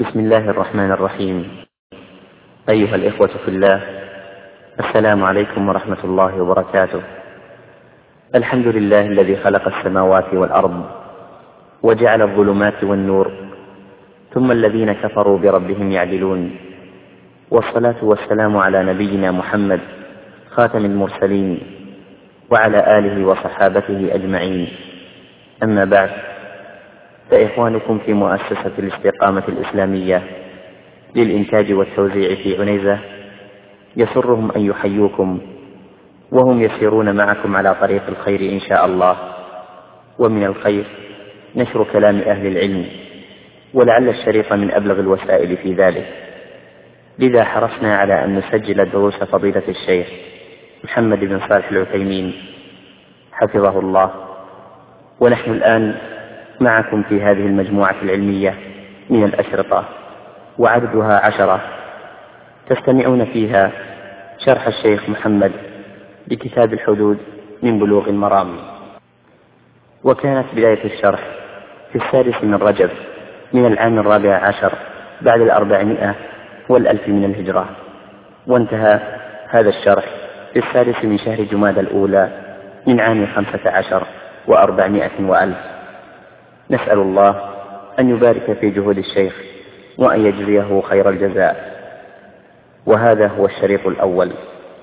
بسم الله الرحمن الرحيم. أيها الإخوة في الله، السلام عليكم ورحمة الله وبركاته. الحمد لله الذي خلق السماوات والأرض وجعل الظلمات والنور، ثم الذين كفروا بربهم يعدلون، والصلاة والسلام على نبينا محمد خاتم المرسلين وعلى آله وصحابته أجمعين. أما بعد، فإخوانكم في مؤسسة الاستقامة الإسلامية للإنتاج والتوزيع في عنيزة يسرهم أن يحيوكم، وهم يسيرون معكم على طريق الخير إن شاء الله. ومن الخير نشر كلام أهل العلم، ولعل الشريط من أبلغ الوسائل في ذلك، لذا حرصنا على أن نسجل دروس فضيلة الشيخ محمد بن صالح العثيمين حفظه الله. ونحن الآن معكم في هذه المجموعة العلمية من الأشرطة، وعددها 10، تستمعون فيها شرح الشيخ محمد لكتاب الحدود من بلوغ المرام. وكانت بداية الشرح في 6 من رجب من العام 14 بعد 400 والألف من الهجرة، وانتهى هذا الشرح في 6 من شهر جمادى الأولى من عام 15 و400 وألف. نسأل الله أن يبارك في جهود الشيخ وأن يجزيه خير الجزاء. وهذا هو الشريط الأول.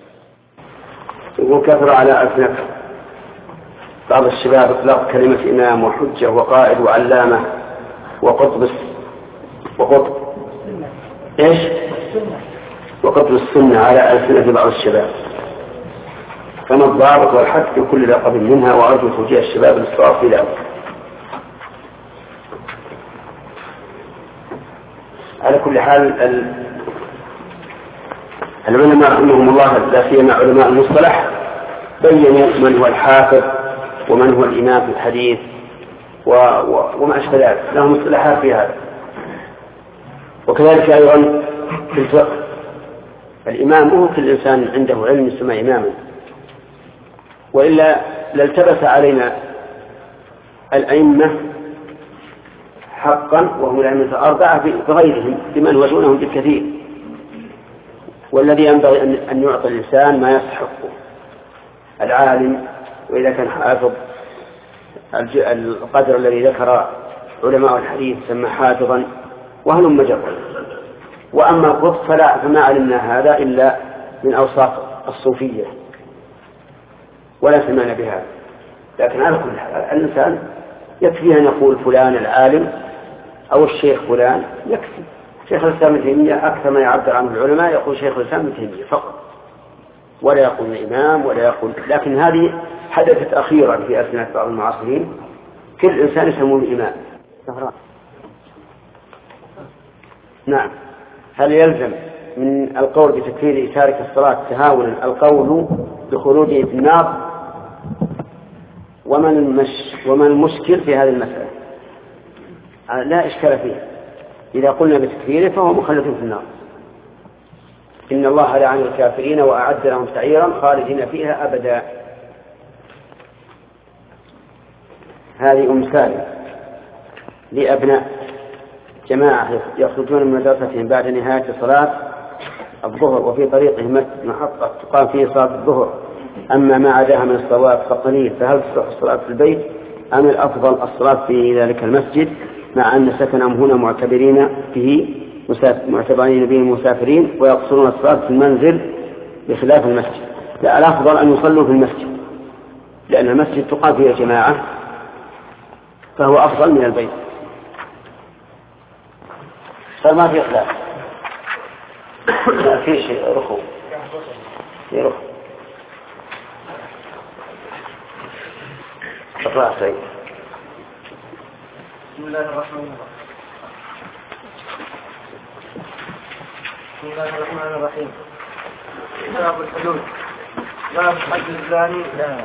وكثر على ألسنة بعض الشباب إطلاق كلمة إمام وحجة وقائد وعلامة وقطب وقطب السنة على ألسنة بعض الشباب، فما الضابط والحد في كل لقب منها؟ وأرجو توجيه الشباب للصواب في ذلك. على كل حال، العلماء رحمهم الله لا سيما علماء المصطلح بينوا من هو الحافظ ومن هو الإمام في الحديث وما أشبه ذلك، لهم مصطلحات في هذا. وكذلك أيضا في الفقه، الإمام هو كل إنسان عنده علم يسمى إماما، وإلا لالتبس علينا الأئمة حقا وهم الأئمة الأربعة بغيرهم بمن وجونهم بالكثير. والذي ينبغي أن يعطي الإنسان ما يستحقه. العالم وإذا كان حافظ القدر الذي ذكر علماء الحديث سمى حافظا وهلم مجرا. وأما القطب فما علمنا هذا إلا من أوصاف الصوفية ولا سمعنا بها. لكن على كل حال الإنسان يكفي أن يقول فلان العالم أو الشيخ فلان، يكفي. شيخ الإسلام ابن تيمية أكثر ما يعبر عنه العلماء يقول شيخ الإسلام ابن تيمية فقط، ولا يقول إمام ولا يقول. لكن هذه حدثت أخيرا في أثناء بعض المعاصرين، كل إنسان يسمونه إمام. نعم. هل يلزم من القول بتكفير تارك الصلاة تهاونا القول بخروجه في النار؟ وما المشكل في هذه المسألة؟ لا إشكال فيه. إذا قلنا بتكفيره فهو مخلد في النار. إن الله لعن الكافرين وأعد لهم سعيرا خالدين فيها أبدا. هذه أمثال لأبناء جماعة يخرجون من مدرستهم بعد نهاية صلاة الظهر وفي طريقهم مسجد محطة تقام فيه صلاة الظهر، أما ما عداها من الصلوات فقليل، فهل تصح الصلاة في البيت أم الأفضل الصلاة في ذلك المسجد، مع أن سكنهم هنا معتبرين به مسافرين ويقصرون الصلاة في المنزل بخلاف المسجد؟ لا، الأفضل أن يصلوا في المسجد، لأن المسجد تقام فيه جماعة فهو أفضل من البيت. فما في خلاف، ما في شيء رخو يرخو. اقرأ سيد. بسم الله الرحمن الرحيم. باب الحدود. باب حد الزاني.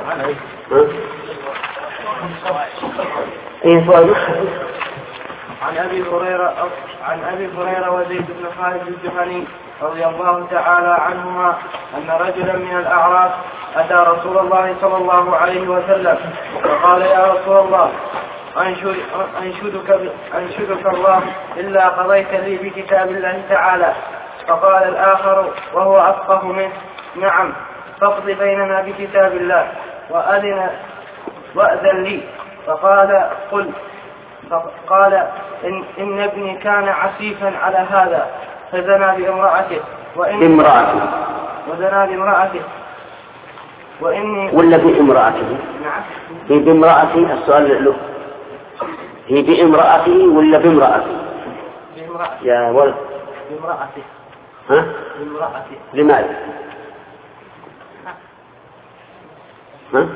عن أبي هريرة وزيد بن خالد الجهني رضي الله تعالى عنهما أن رجلا من الأعراب أتى رسول الله صلى الله عليه وسلم فقال: يا رسول الله، أنشدك الله إلا قضيت لي بكتاب الله تعالى. فقال الآخر وهو أفقه منه: نعم، فاقض بيننا بكتاب الله وأذن لي. فقال: قل. فقال: إن ابني كان عسيفا على هذا فزنى بامرأته وزنى بامرأته وإني ولا بامرأته؟ نعم. هي بامرأته، السؤال له، هي بامرأته ولا بامرأته؟ يا ولد بامرأته. ها؟ بامرأته. لماذا؟ ها؟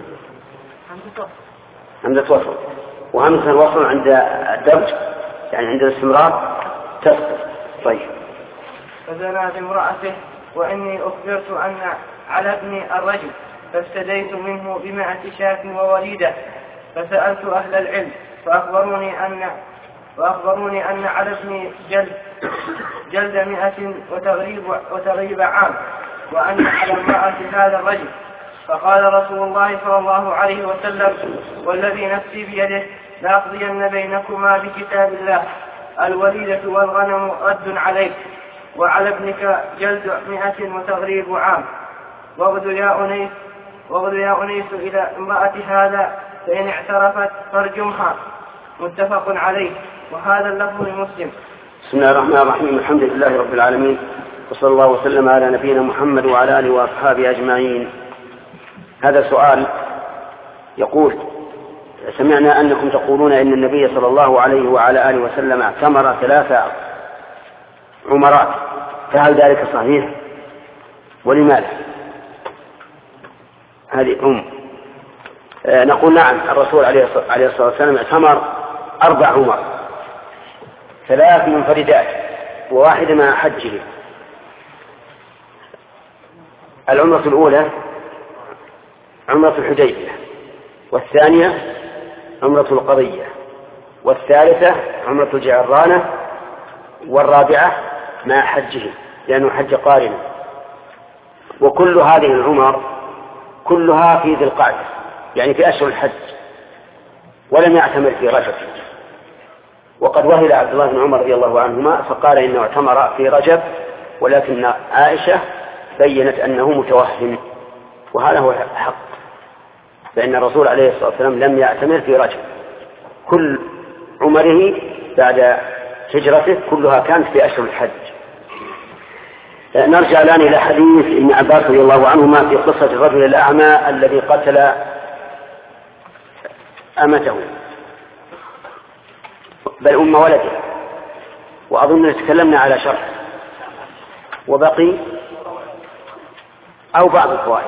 همزة وصل، وهمزة الوصل عند الدرج يعني عند الاستمرار تسقط. طيب. فزنى بامرأته وإني أخبرت أن على ابني الرجل، فافتديت منه ب100 شاة ووليدة. فسألت أهل العلم فأخبروني أن على ابني جلد 100 وتغريب عام، وأن على امرأة هذا الرجل. فقال رسول الله صلى الله عليه وسلم: والذي نفسي بيده لأقضين بينكما بكتاب الله، الوليدة والغنم رد عليك، وعلى ابنك جلد 100 وتغريب عام. واغد يا أنيس إلى امرأة هذا، فإن اعترفت فارجمها. متفق عليه، وهذا اللفظ لمسلم. بسم الله الرحمن الرحيم. الحمد لله رب العالمين، وصلى الله وسلم على نبينا محمد وعلى آله وأصحابه أجمعين. هذا سؤال يقول: سمعنا أنكم تقولون إن النبي صلى الله عليه وعلى آله وسلم اعتمر 3 عمرات، فهل ذلك صحيح؟ ولماذا؟ هذه نقول نعم، الرسول عليه الصلاة والسلام اعتمر 4 عمر، 3 منفردات و1 مع حجه. العمرة الأولى عمرة الحديبية، والثانية عمرة القضية، والثالثة عمرة الجعرانة، والرابعة مع حجه لأنه حج قارنا. وكل هذه العمر كلها في ذي القعدة، يعني في أشهر الحج، ولم يعتمر في رجب. وقد وهل عبد الله بن عمر رضي الله عنهما فقال إنه اعتمر في رجب، ولكن عائشة بيّنت أنه متوهم، وهذا هو الحق، فإن الرسول عليه الصلاة والسلام لم يعتمر في رجب. كل عمره بعد هجرته كلها كانت في أشهر الحج. نرجع الآن إلى حديث ابن عباس رضي الله عنهما في قصة الرجل الأعمى الذي قتل أمته، بل أم ولده، وأظن تكلمنا على شرح، وبقي أو بعض الفوائد،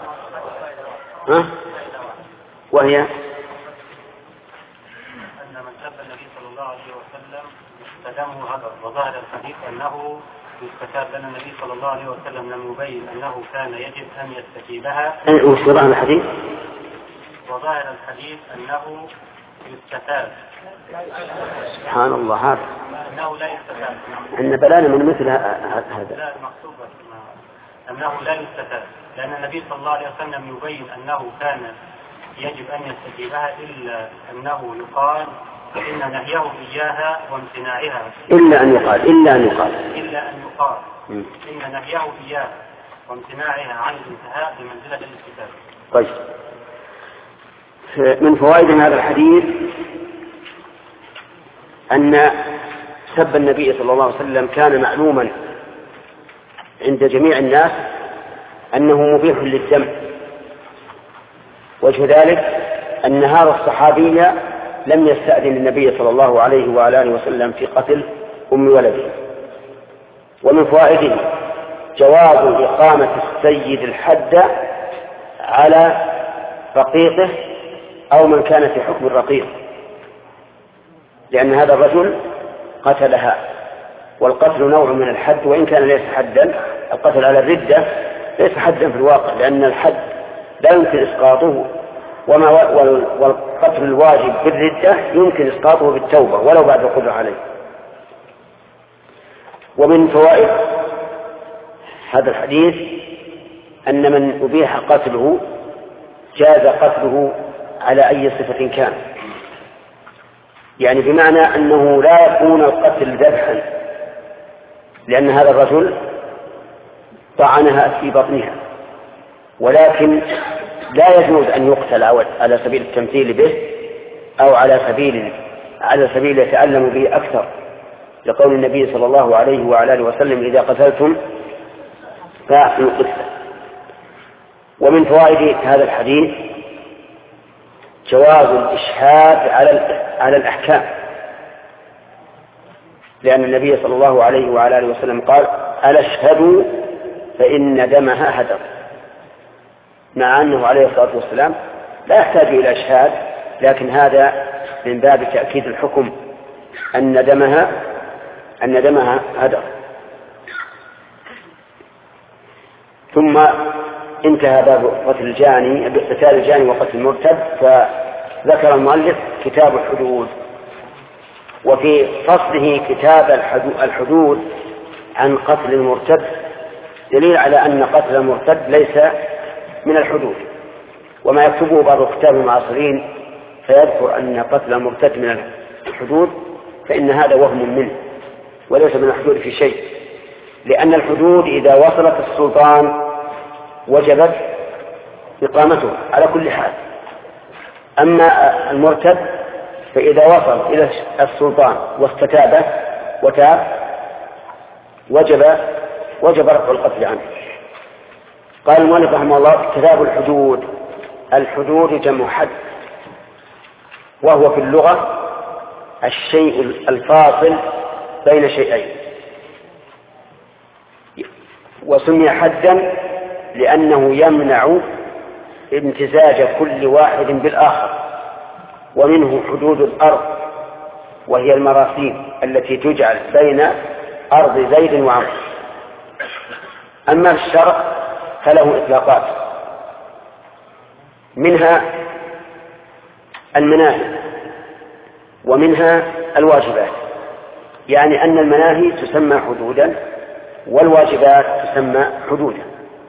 وهي أن من سب النبي صلى الله عليه وسلم فدمه هدر، وظاهر الحديث أنه يستتاب، لأن النبي صلى الله عليه وسلم لم يبين أنه كان يجب أن يستتيبها. وظاهر الحديث أنه يستتاب. سبحان الله، هذا أنه لا يستتاب، أن بلانا من مثل هذا. لا، المقصود أنه لا يستتاب، لأن النبي صلى الله عليه وسلم يبين أنه كان يجب أن يستتيبها، إلا أنه يقال إن نهيه إياها وامتناعها، إلا أن يقال إن نهيه إياها وامتناعها عن الانتهاء بمنزلة الاستتاب. طيب، من فوائد هذا الحديث أن سب النبي صلى الله عليه وسلم كان معلوما عند جميع الناس أنه مبيح للدم. وجه ذلك أن هذا الصحابي لم يستأذن النبي صلى الله عليه وعلى آله وسلم في قتل أم ولده. ومن فوائده جواز إقامة السيد الحد على رقيقه أو من كان في حكم الرقيق، لأن هذا الرجل قتلها، والقتل نوع من الحد وإن كان ليس حدا. القتل على الردة ليس حدا في الواقع، لأن الحد لا يمكن إسقاطه، والقتل الواجب بالردة يمكن إسقاطه بالتوبة ولو بعد القدرة عليه. ومن فوائد هذا الحديث أن من أبيح قتله جاز قتله على أي صفة كان، يعني بمعنى أنه لا يكون القتل ذبحا، لأن هذا الرجل طعنها في بطنها، ولكن لا يجوز أن يقتل على سبيل التمثيل به أو على سبيل يتألم به أكثر، لقول النبي صلى الله عليه وعلى آله وسلم: إذا قتلتم فأحسنوا القتلة. ومن فوائد هذا الحديث جواز الإشهاد على الأحكام، لأن النبي صلى الله عليه وعلى آله وسلم قال: ألا اشهدوا فإن دمها هدر، مع أنه عليه الصلاة والسلام لا يحتاج إلى إشهاد، لكن هذا من باب تأكيد الحكم أن دمها هدر. ثم انتهى باب قتال الجاني وقتل المرتد، فذكر المؤلف كتاب الحدود، وفي فصله كتاب الحدود عن قتل المرتد دليل على أن قتل المرتد ليس من الحدود. وما يكتبه بعض الكتاب المعاصرين فيذكر أن قتل المرتد من الحدود، فإن هذا وهم منه وليس من الحدود في شيء، لأن الحدود إذا وصلت السلطان وجبت إقامته على كل حال. أما المرتد فإذا وصل إلى السلطان واستتاب وتاب وجب رفع القتل عنه. قال المؤلف رحمه الله: كتاب الحدود جمع حد، وهو في اللغة الشيء الفاصل بين شيئين، وسمي حدا لأنه يمنع امتزاج كل واحد بالآخر. ومنه حدود الأرض، وهي المراسيم التي تجعل بين أرض زيد وعمرو. أما الشرع فله إطلاقات، منها المناهي ومنها الواجبات، يعني أن المناهي تسمى حدودا والواجبات تسمى حدودا.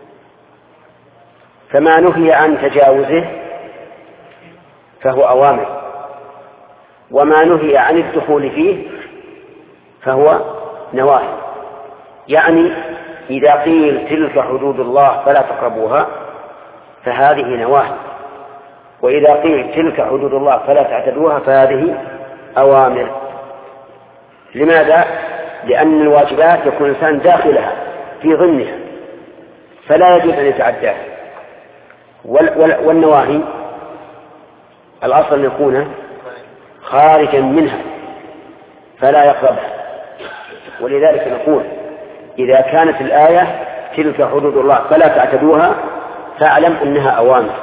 فما نهي عن تجاوزه فهو أوامر، وما نهي عن الدخول فيه فهو نواهي. يعني إذا قيل تلك حدود الله فلا تقربوها فهذه نواهي، وإذا قيل تلك حدود الله فلا تعتدوها فهذه أوامر. لماذا؟ لأن الواجبات يكون الإنسان داخلها في ضمنها فلا يجوز أن يتعداها، والنواهي الأصل أن يكون خارجا منها فلا يقربها. ولذلك نقول: إذا كانت الآية تلك حدود الله فلا تعتدوها فاعلم أنها أوامر،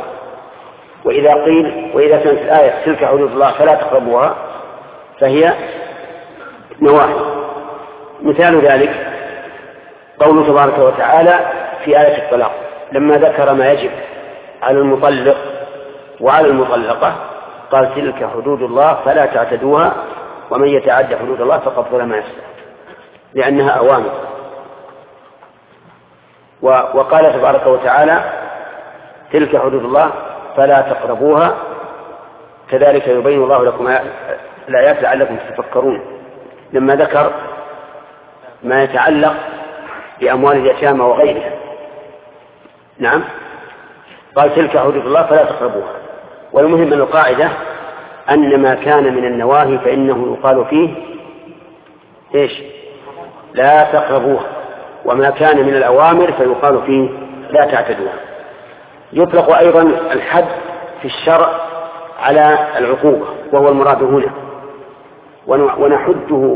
وإذا كانت الآية تلك حدود الله فلا تقربوها فهي نواهي. مثال ذلك قوله تبارك وتعالى في آية الطلاق لما ذكر ما يجب على المطلق وعلى المطلقة قال: تلك حدود الله فلا تعتدوها ومن يتعدى حدود الله فقد ظلم نفسه، لأنها أوامر. وقال تبارك وتعالى: تلك حدود الله فلا تقربوها، كذلك يبين الله لكم الآيات لعلكم تتفكرون، لما ذكر ما يتعلق بأموال اليتامى وغيرها. نعم، قال: تلك حدود الله فلا تقربوها. والمهم من القاعدة أن ما كان من النواهي فإنه يقال فيه إيش؟ لا تقربوها، وما كان من الأوامر فيقال فيه لا تعتدوها. يطلق أيضا الحد في الشرع على العقوبة، وهو المراد هنا، ونحده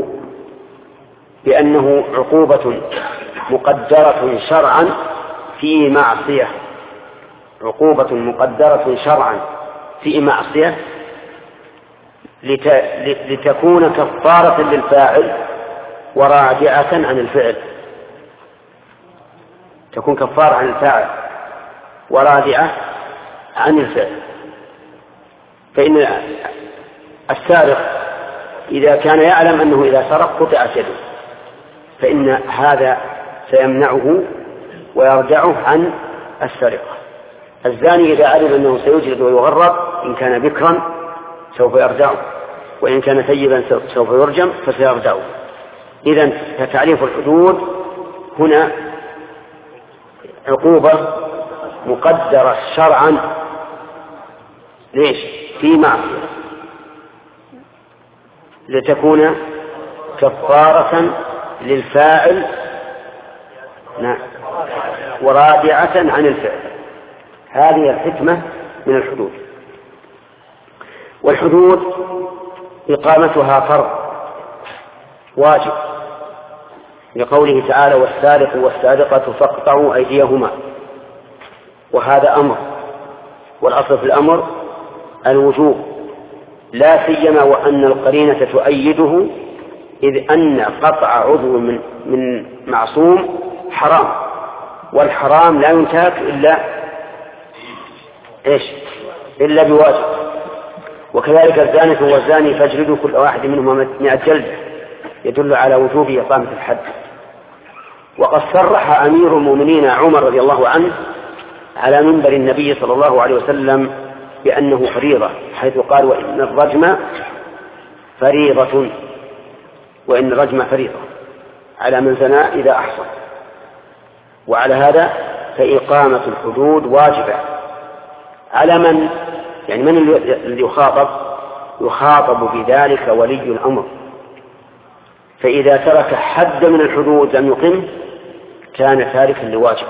بأنه عقوبة مقدرة شرعا في معصية، عقوبة مقدرة شرعا في معصية لتكون كفارة للفاعل وراجعة عن الفعل، تكون كفارة عن الفاعل وراجعة عن الفعل. فإن السارق إذا كان يعلم أنه إذا سرق قطعت يده فإن هذا سيمنعه ويرجعه عن السرقة. الزاني إذا علم أنه سيجلد ويغرب إن كان بكرا سوف يرجعه وإن كان ثيبا سوف يرجم فسيرجع. إذن فتعريف الحدود هنا عقوبة مقدرة شرعا ليش؟ في معصية لتكون كفارة للفاعل ورادعة عن الفعل. هذه الحكمة من الحدود. والحدود إقامتها فرض واجب لقوله تعالى والسارق والسارقة فاقطعوا أيديهما، وهذا أمر، والأصل في الأمر الوجوب، لا سيما وأن القرينة تؤيده، إذ أن قطع عضو من معصوم حرام، والحرام لا ينتهك إلا بواجب. وكذلك الزانية والزاني فاجلدوا كل واحد منهما 100 جلدة، يدل على وجوب إقامة الحد. وقد صرح أمير المؤمنين عمر رضي الله عنه على منبر النبي صلى الله عليه وسلم بأنه فريضة، حيث قال وإن الرجم فريضة، وإن الرجم فريضة على من زنى إذا أحصن. وعلى هذا فإقامة الحدود واجبة على من الذي يخاطب بذلك ولي الأمر، فإذا ترك حد من الحدود لم يقم كان تاركا لواجب.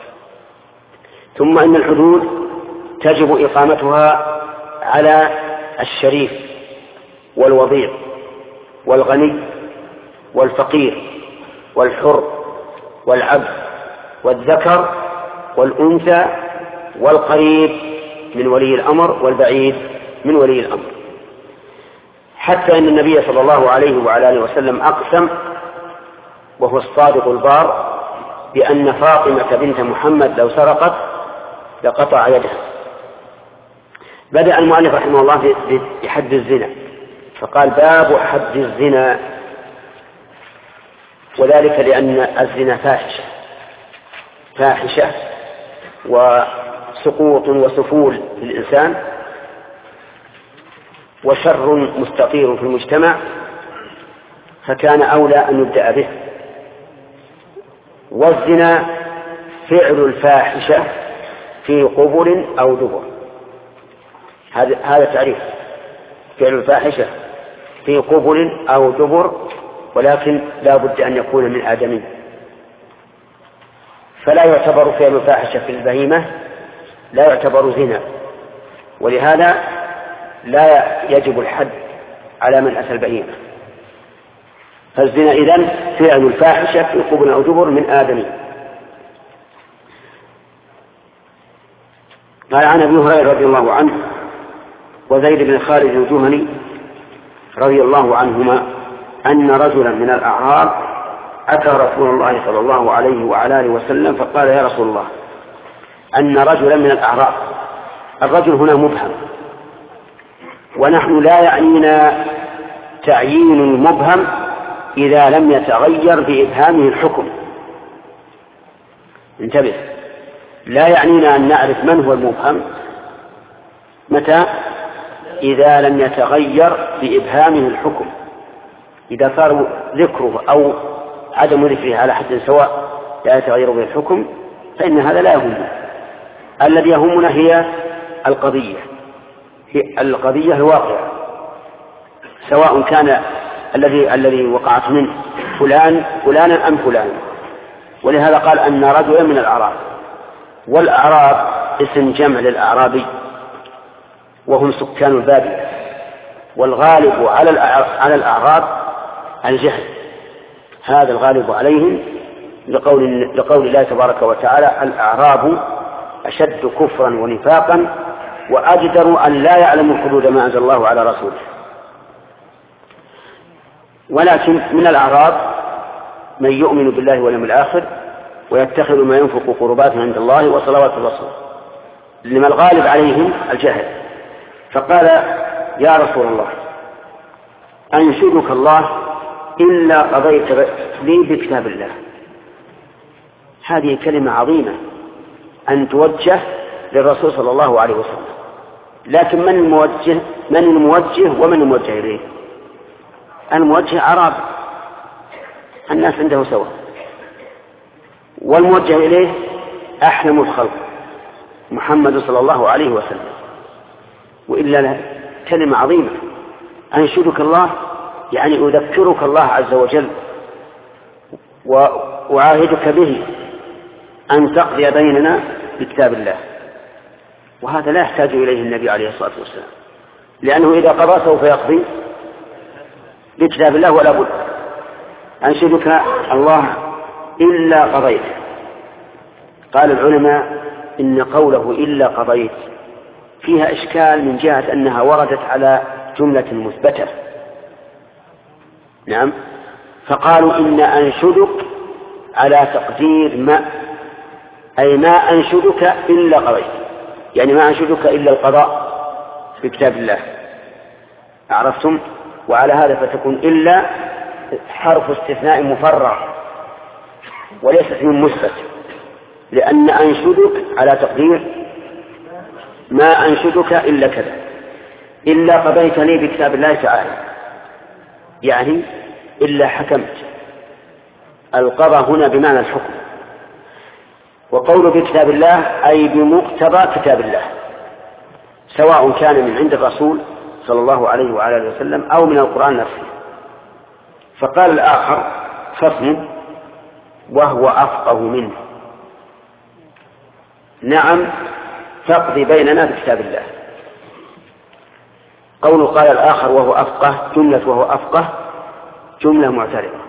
ثم إن الحدود تجب إقامتها على الشريف والوضيع والغني والفقير والحر والعبد والذكر والأنثى والقريب من ولي الأمر والبعيد من ولي الأمر، حتى إن النبي صلى الله عليه وعلى آله وسلم أقسم وهو الصادق البار بأن فاطمة بنت محمد لو سرقت لقطع يدها. بدأ المؤلف رحمه الله بحد الزنا، فقال باب حد الزنا، وذلك لأن الزنا فاحشة وسقوط وسفول للإنسان وشر مستطير في المجتمع، فكان أولى أن يبدأ به. والزنا فعل الفاحشة في قبل أو دبر، هذا تعريف فعل الفاحشة في قبل أو دبر، ولكن لا بد أن يكون من آدمي، فلا يعتبر فعل الفاحشة في البهيمة لا يعتبر زنا، ولهذا لا يجب الحد على من أتى البهيمة. فالزنا إذن فعل الفاحشة في قبل أو دبر من آدمي. قال عن أبي هريرة رضي الله عنه وزيد بن خالد الجهني رضي الله عنهما أن رجلا من الأعراب أتى رسول الله صلى الله عليه وعلى آله وسلم فقال يا رسول الله أن رجلا من الأعراب، الرجل هنا مبهم، ونحن لا يعنينا تعيين المبهم إذا لم يتغير بإبهامه الحكم. انتبه، لا يعنينا أن نعرف من هو المبهم متى؟ إذا لم يتغير بإبهامه الحكم. إذا صار ذكره أو عدم ذكره على حد سواء لا يتغير به الحكم فإن هذا لا يهمنا. الذي يهمنا هي القضية الواقعة، سواء كان الذي وقعت منه فلانا أم فلان. ولهذا قال أن رجلا من الأعراب، والأعراب اسم جمع للأعرابي وهم سكان البادية، والغالب على الأعراب الجهل، هذا الغالب عليهم لقول الله تبارك وتعالى الأعراب أشد كفرا ونفاقا وأجدر أن لا يعلموا حدود ما أنزل الله على رسوله. ولكن من الأعراب من يؤمن بالله واليوم الآخر ويتخذ ما ينفق قربات عند الله وصلوات الرسول، لما الغالب عليهم الجهل. فقال يا رسول الله أنشدك الله إلا قضيت لي بكتاب الله. هذه كلمة عظيمة أن توجه للرسول صلى الله عليه وسلم، لكن من الموجه ومن الموجه إليه؟ الموجه أعراب الناس عنده سواء، والموجه إليه أحلم الخلق محمد صلى الله عليه وسلم. وإلا كلمة عظيمة، أنشدك الله يعني أذكرك الله عز وجل وأعاهدك به أن تقضي بيننا بكتاب الله. وهذا لا يحتاج إليه النبي عليه الصلاة والسلام، لأنه إذا قضى سوف يقضي بكتاب الله ولا بد. أنشدك الله إلا قضيت. قال العلماء إن قوله إلا قضيت فيها إشكال من جهة أنها وردت على جملة مثبتة. نعم، فقالوا إن أنشدك على تقدير ما، أي ما أنشدك إلا قضيت، يعني ما أنشدك إلا القضاء في كتاب الله. عرفتم؟ وعلى هذا فتكون إلا حرف استثناء مفرغ وليست من مثبت، لأن أنشدك على تقدير ما أنشدك إلا كذا، إلا قضيتني بكتاب الله تعالى، يعني إلا حكمت. القضاء هنا بمعنى الحكم، وقول بكتاب الله أي بمقتضى كتاب الله، سواء كان من عند الرسول صلى الله عليه وعلى آله وسلم أو من القرآن نفسه. فقال الآخر فصل وهو أفقه منه. نعم، فاقضي بيننا بكتاب الله. قوله قال الآخر وهو أفقه، جملة وهو أفقه جملة معترضة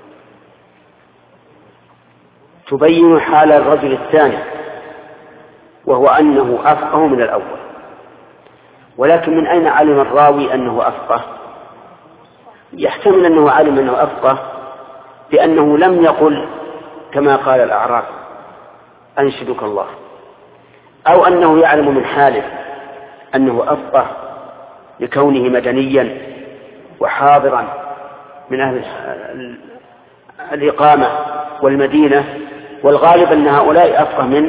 تبين حال الرجل الثاني، وهو أنه أفقه من الأول. ولكن من أين علم الراوي أنه أفقه؟ يحتمل أنه علم أنه أفقه لأنه لم يقل كما قال الأعراب أنشدك الله، أو أنه يعلم من حاله أنه أفقه لكونه مدنيا وحاضرا من أهل الإقامة والمدينة، والغالب أن هؤلاء أفقه من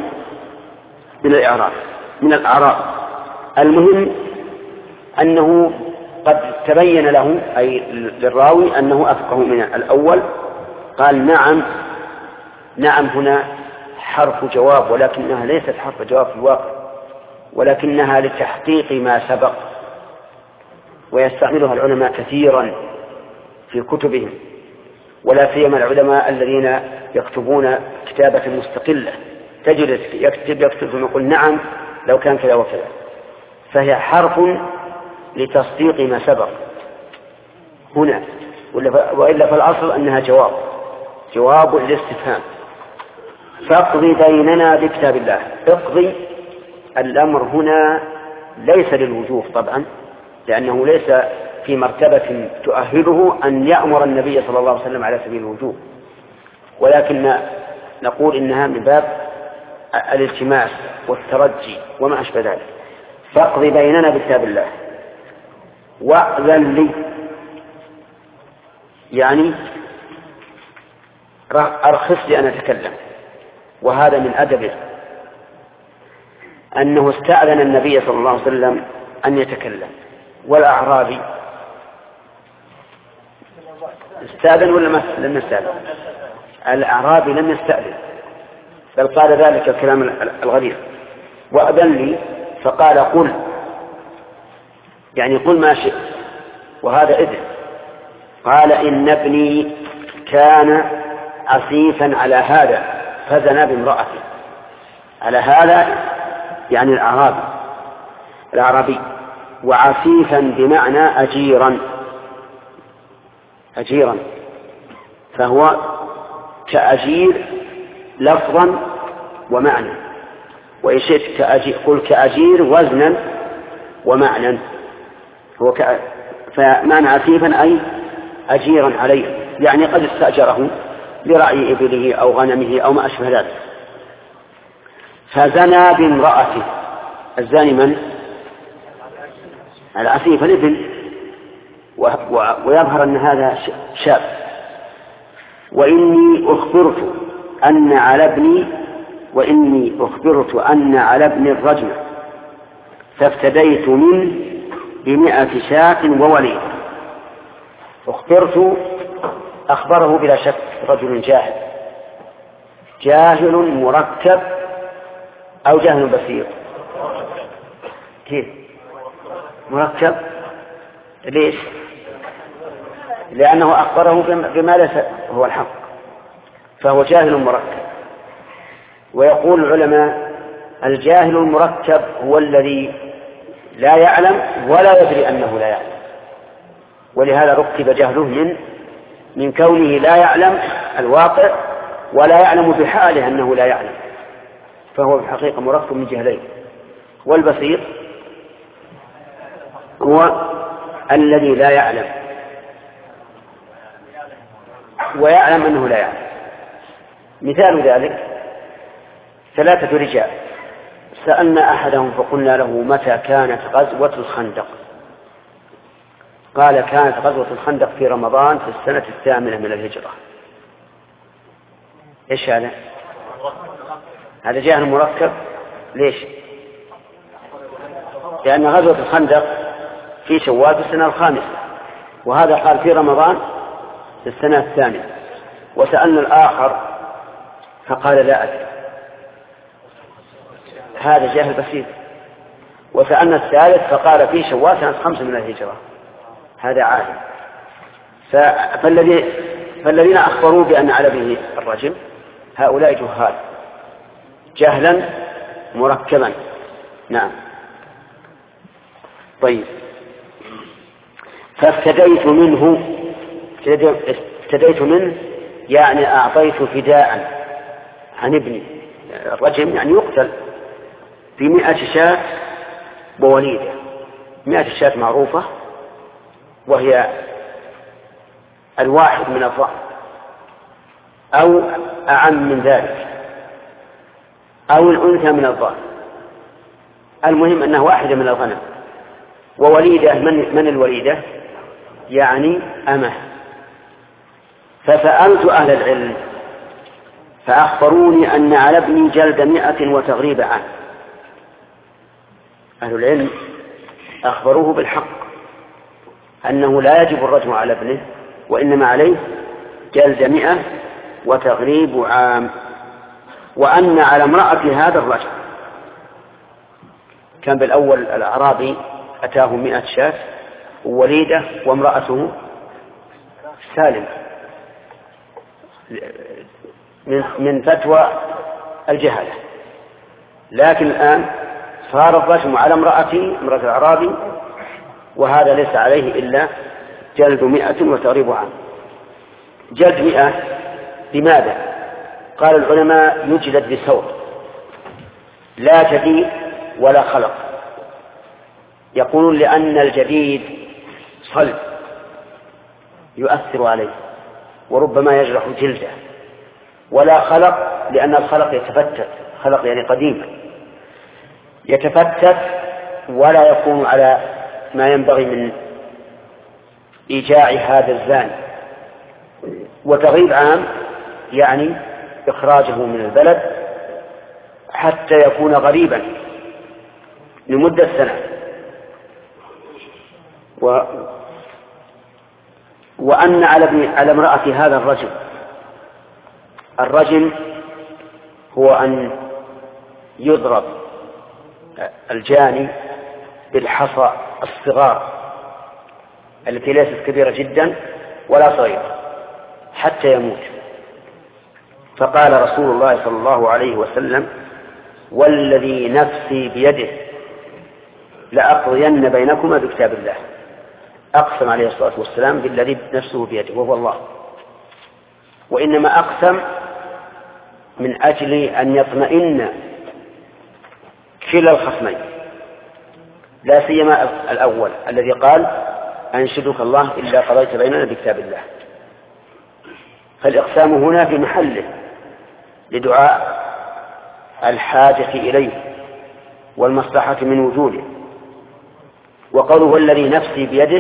الأعراب. المهم أنه قد تبين له أي للراوي أنه أفقه من الأول. قال نعم. نعم هنا حرف جواب، ولكنها ليست حرف جواب في الواقع، ولكنها لتحقيق ما سبق، ويستعملها العلماء كثيرا في كتبهم، ولا سيما العلماء الذين يكتبون كتابة مستقلة، تجد يكتب ثم يقول نعم لو كان كذا وكذا، فهي حرف لتصديق ما سبق هنا، وإلا فالأصل أنها جواب الاستفهام. فاقضي بيننا بكتاب الله. اقضي، الأمر هنا ليس للوجوب طبعا، لأنه ليس في مرتبة تؤهله أن يأمر النبي صلى الله عليه وسلم على سبيل الوجوب، ولكن نقول إنها من باب الالتماس والترجي وما أشبه ذلك. فاقضي بيننا بكتاب الله وأذن لي، يعني أرخص لي أن أتكلم. وهذا من أدبه أنه استأذن النبي صلى الله عليه وسلم أن يتكلم، والأعرابي استأذن ولا لم يستأذن؟ الأعرابي لم يستأذن، بل قال ذلك الكلام الغليظ. وأذن لي، فقال قل، يعني قل ما شئت، وهذا إذن. قال إن ابني كان عسيفا على هذا فزنى بامرأته. على هذا يعني الأعرابي، وعسيفا بمعنى أجيرا، فهو كأجير لفظا ومعنى، وإن شئت قل كأجير وزنا ومعنى. هو فمعنى عسيفا أي أجيرا عليه، يعني قد استأجره لرعي إبله أو غنمه أو ما أشبه ذلك. فزنى بامرأته. الزاني من؟ العسيف الابن، ويظهر أن هذا شاب. وإني أخبرت أن على ابني الرجم فافتديت منه ب100 شاة ووليد. اخترت أخبره بلا شك رجل جاهل، جاهل مركب أو جاهل بسيط؟ كيف مركب؟ ليش؟ لأنه أخبره بما ليس هو الحق، فهو جاهل مركب. ويقول العلماء الجاهل المركب هو الذي لا يعلم ولا يدري أنه لا يعلم، ولهذا ركب جهله من كونه لا يعلم الواقع ولا يعلم بحاله أنه لا يعلم، فهو في الحقيقة مركب من جهلين. والبسيط هو الذي لا يعلم ويعلم أنه لا يعلم. مثال ذلك 3 رجال سألنا أحدهم فقلنا له متى كانت غزوة الخندق؟ قال كانت غزوة الخندق في رمضان في السنة 8 من الهجرة. إيش هذا؟ هذا جاهل مركب. ليش؟ لأن غزوة الخندق في شوال في السنة 5، وهذا قال في رمضان في السنة 8. وسألنا الآخر فقال لا أدري، هذا جاهل بسيط. وسألنا الثالث فقال في شوال سنة 5 من الهجرة، هذا عالم. فالذين أخبروا بأن على به الرجم هؤلاء جهال جهلا مركبا. طيب، فافتديت منه يعني أعطيت فداء عن ابني. الرجم يعني يقتل ب100 شاة ووليدة. 100 شاة معروفة وهي الواحد من الضأن أو أعم من ذلك أو الأنثى من الضأن، المهم أنه واحدة من الغنم. ووليدة من الوليدة يعني أمه. فسألت أهل العلم فأخبروني أن على ابني جلد 100 وتغريب عام. أهل العلم أخبروه بالحق أنه لا يجب الرجم على ابنه، وإنما عليه جلد 100 وتغريب عام، وأن على امرأة هذا الرجم. كان بالأول الأعرابي أتاه 100 شاة ووليدة وامرأته سالم من فتوى الجهلة، لكن الآن صار الرجم على امرأة الأعرابي، وهذا ليس عليه إلا جلد 100 وتغريب عام. جلد 100 لماذا؟ قال العلماء يجلد بصوت لا جديد ولا خلق. يقولون لأن الجديد صلب يؤثر عليه وربما يجرح جلده، ولا خلق لأن الخلق يتفتت، خلق يعني قديم يتفتت ولا يكون على ما ينبغي من إيجاع هذا الزاني. وتغريب عام يعني إخراجه من البلد حتى يكون غريبا لمدة سنة. وأن على امرأة هذا الرجم هو أن يضرب الجاني بالحصى الصغار التي ليست كبيرة جدا ولا صغيرة حتى يموت. فقال رسول الله صلى الله عليه وسلم والذي نفسي بيده لأقضين بينكما بكتاب الله. أقسم عليه الصلاة والسلام بالذي نفسه بيده وهو الله، وإنما أقسم من أجل أن يطمئن كلا الخصمين، لا سيما الأول الذي قال أنشدك الله إلا قضيت بيننا بكتاب الله. فالإقسام هنا في محله لدعاء الحاجة إليه والمصلحة من وجوده. وقوله الذي نفسي بيده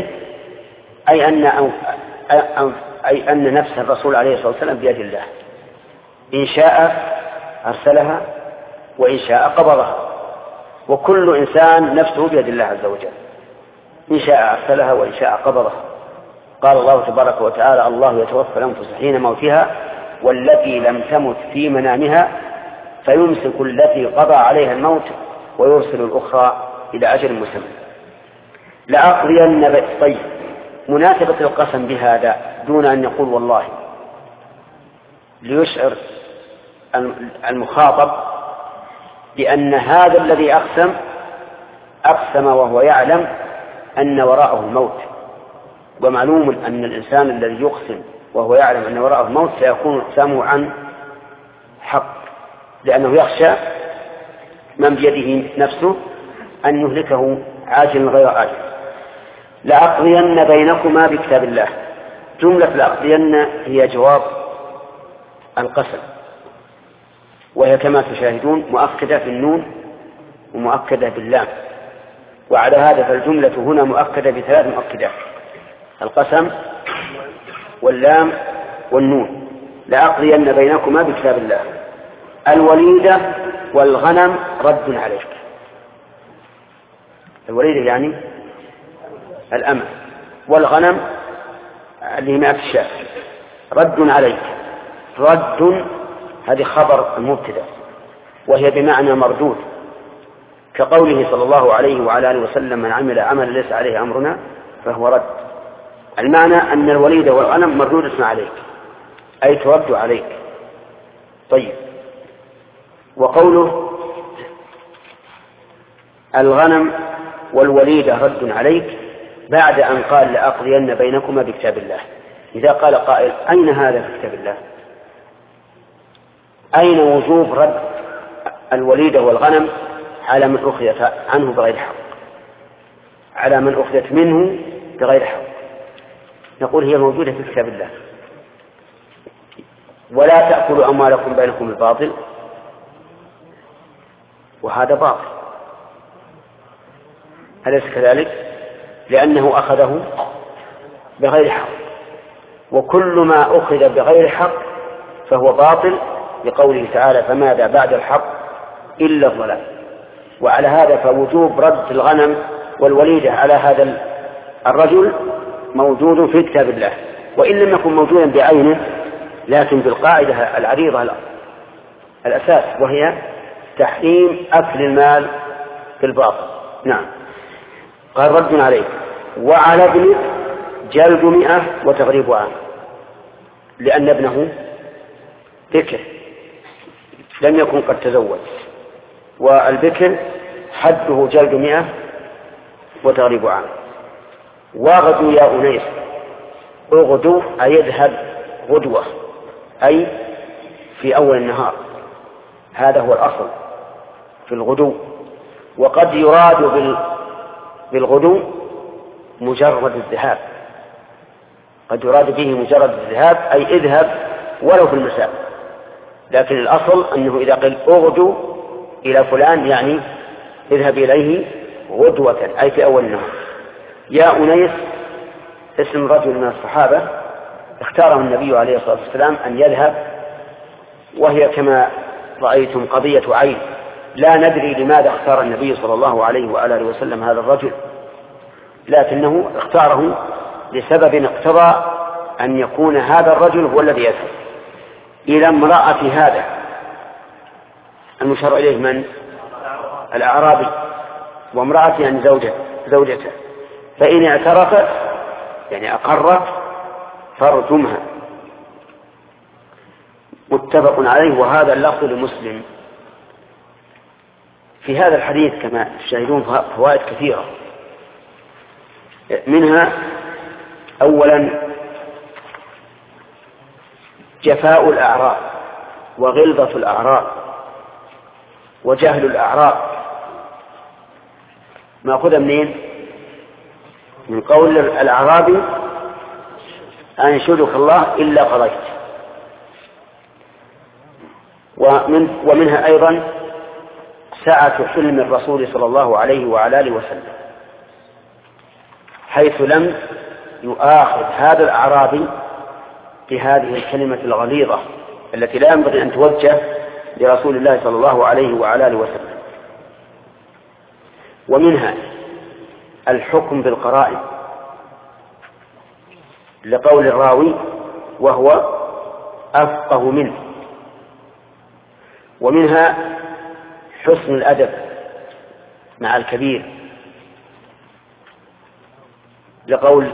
أي أن نفس الرسول عليه الصلاة والسلام بيد الله، إن شاء أرسلها وإن شاء قبضها، وكل إنسان نفسه بيد الله عز وجل، إن شاء أرسلها وإن شاء قبضها. قال الله تبارك وتعالى: الله يتوفى الأنفس حين موتها والتي لم تمت في منامها فيمسك التي قضى عليها الموت ويرسل الأخرى إلى أجل مسمى. لأقضين طيب، مناسبة القسم بهذا دون أن يقول والله، ليشعر المخاطب بأن هذا الذي أقسم وهو يعلم أن وراءه الموت، ومعلوم أن الإنسان الذي يقسم وهو يعلم أن وراءه الموت سيكون اقسامه عن حق، لأنه يخشى من بيده نفسه أن يهلكه عاجل غير آجل. لأقضين بينكما بكتاب الله. جملة لأقضين هي جواب القسم، وهي كما تشاهدون مؤكدة في النون ومؤكدة باللام، وعلى هذا فالجملة هنا مؤكدة بثلاث مؤكدات: القسم واللام والنون. لأقضين بينكما بكتاب الله. الوليدة والغنم رد عليك. الوليدة يعني الأمة، والغنم اللي هي 100 شاة رد عليك. رد هذه خبر المبتدأ، وهي بمعنى مردود، كقوله صلى الله عليه وعلى آله وسلم: من عمل عملا ليس عليه أمرنا فهو رد. المعنى أن الوليد والغنم مردود عليك، أي ترد عليك. طيب، وقوله الغنم والوليد رد عليك بعد أن قال لأقضين بينكما بكتاب الله. إذا قال قائل: أين هذا في كتاب الله؟ أين وجوب رد الوليد والغنم على من أخذت عنه بغير حق، على من أخذت منه بغير حق؟ نقول: هي موجودة في كتاب الله. ولا تأكلوا أموالكم بينكم بالباطل، وهذا باطل، أليس كذلك؟ لأنه أخذه بغير حق، وكل ما أخذ بغير حق فهو باطل، لقوله تعالى: فماذا بعد الحق إلا الضلال. وعلى هذا فوجوب رد الغنم والوليدة على هذا الرجل موجود في كتاب الله، وإن لم يكن موجودا بعينه لكن بالقاعدة العريضة الأساس، وهي تحريم أكل المال بالباطل. نعم. قال: رد عليه. وعلى ابنه جلد 100 وتغريب عام، لأن ابنه بكر لم يكن قد تزوج، والبكر حده جلد 100 وتغريب عام. واغدوا يا أنيس. اغدوا أي يذهب غدوة، أي في أول النهار، هذا هو الأصل في الغدو. وقد يراد بالغدو مجرد الذهاب، قد يراد به مجرد الذهاب أي اذهب ولو في المساء، لكن الأصل أنه إذا قل اغدو إلى فلان يعني اذهب إليه غدوة، أي في أول النهار. يا أنيس اسم رجل من الصحابة اختاره النبي عليه الصلاة والسلام أن يذهب، وهي كما رأيتم قضية عين، لا ندري لماذا اختار النبي صلى الله عليه وآله وسلم هذا الرجل، لكنه اختاره لسبب اقتضى أن يكون هذا الرجل هو الذي يذهب إلى امرأة هذا المشار إليه من؟ الأعرابي، وامرأة يعني زوجته، فإن اعترفت يعني أقرت فارجمها. متفق عليه، وهذا اللفظ لمسلم. في هذا الحديث كما تشاهدون فوائد كثيرة، منها أولا جفاء الأعراب وغلظة الأعراب وجهل الأعراب. مأخذ منين؟ من قول الأعرابي: أنشدك الله إلا قضيت. ومنها أيضا سعة حلم الرسول صلى الله عليه وعلى آله وسلم، حيث لم يؤاخذ هذا الأعرابي بهذه الكلمة الغليظة التي لا ينبغي أن توجه لرسول الله صلى الله عليه وعلى آله وسلم. ومنها الحكم بالقرائن، لقول الراوي وهو أفقه منه. ومنها حسن الأدب مع الكبير، لقول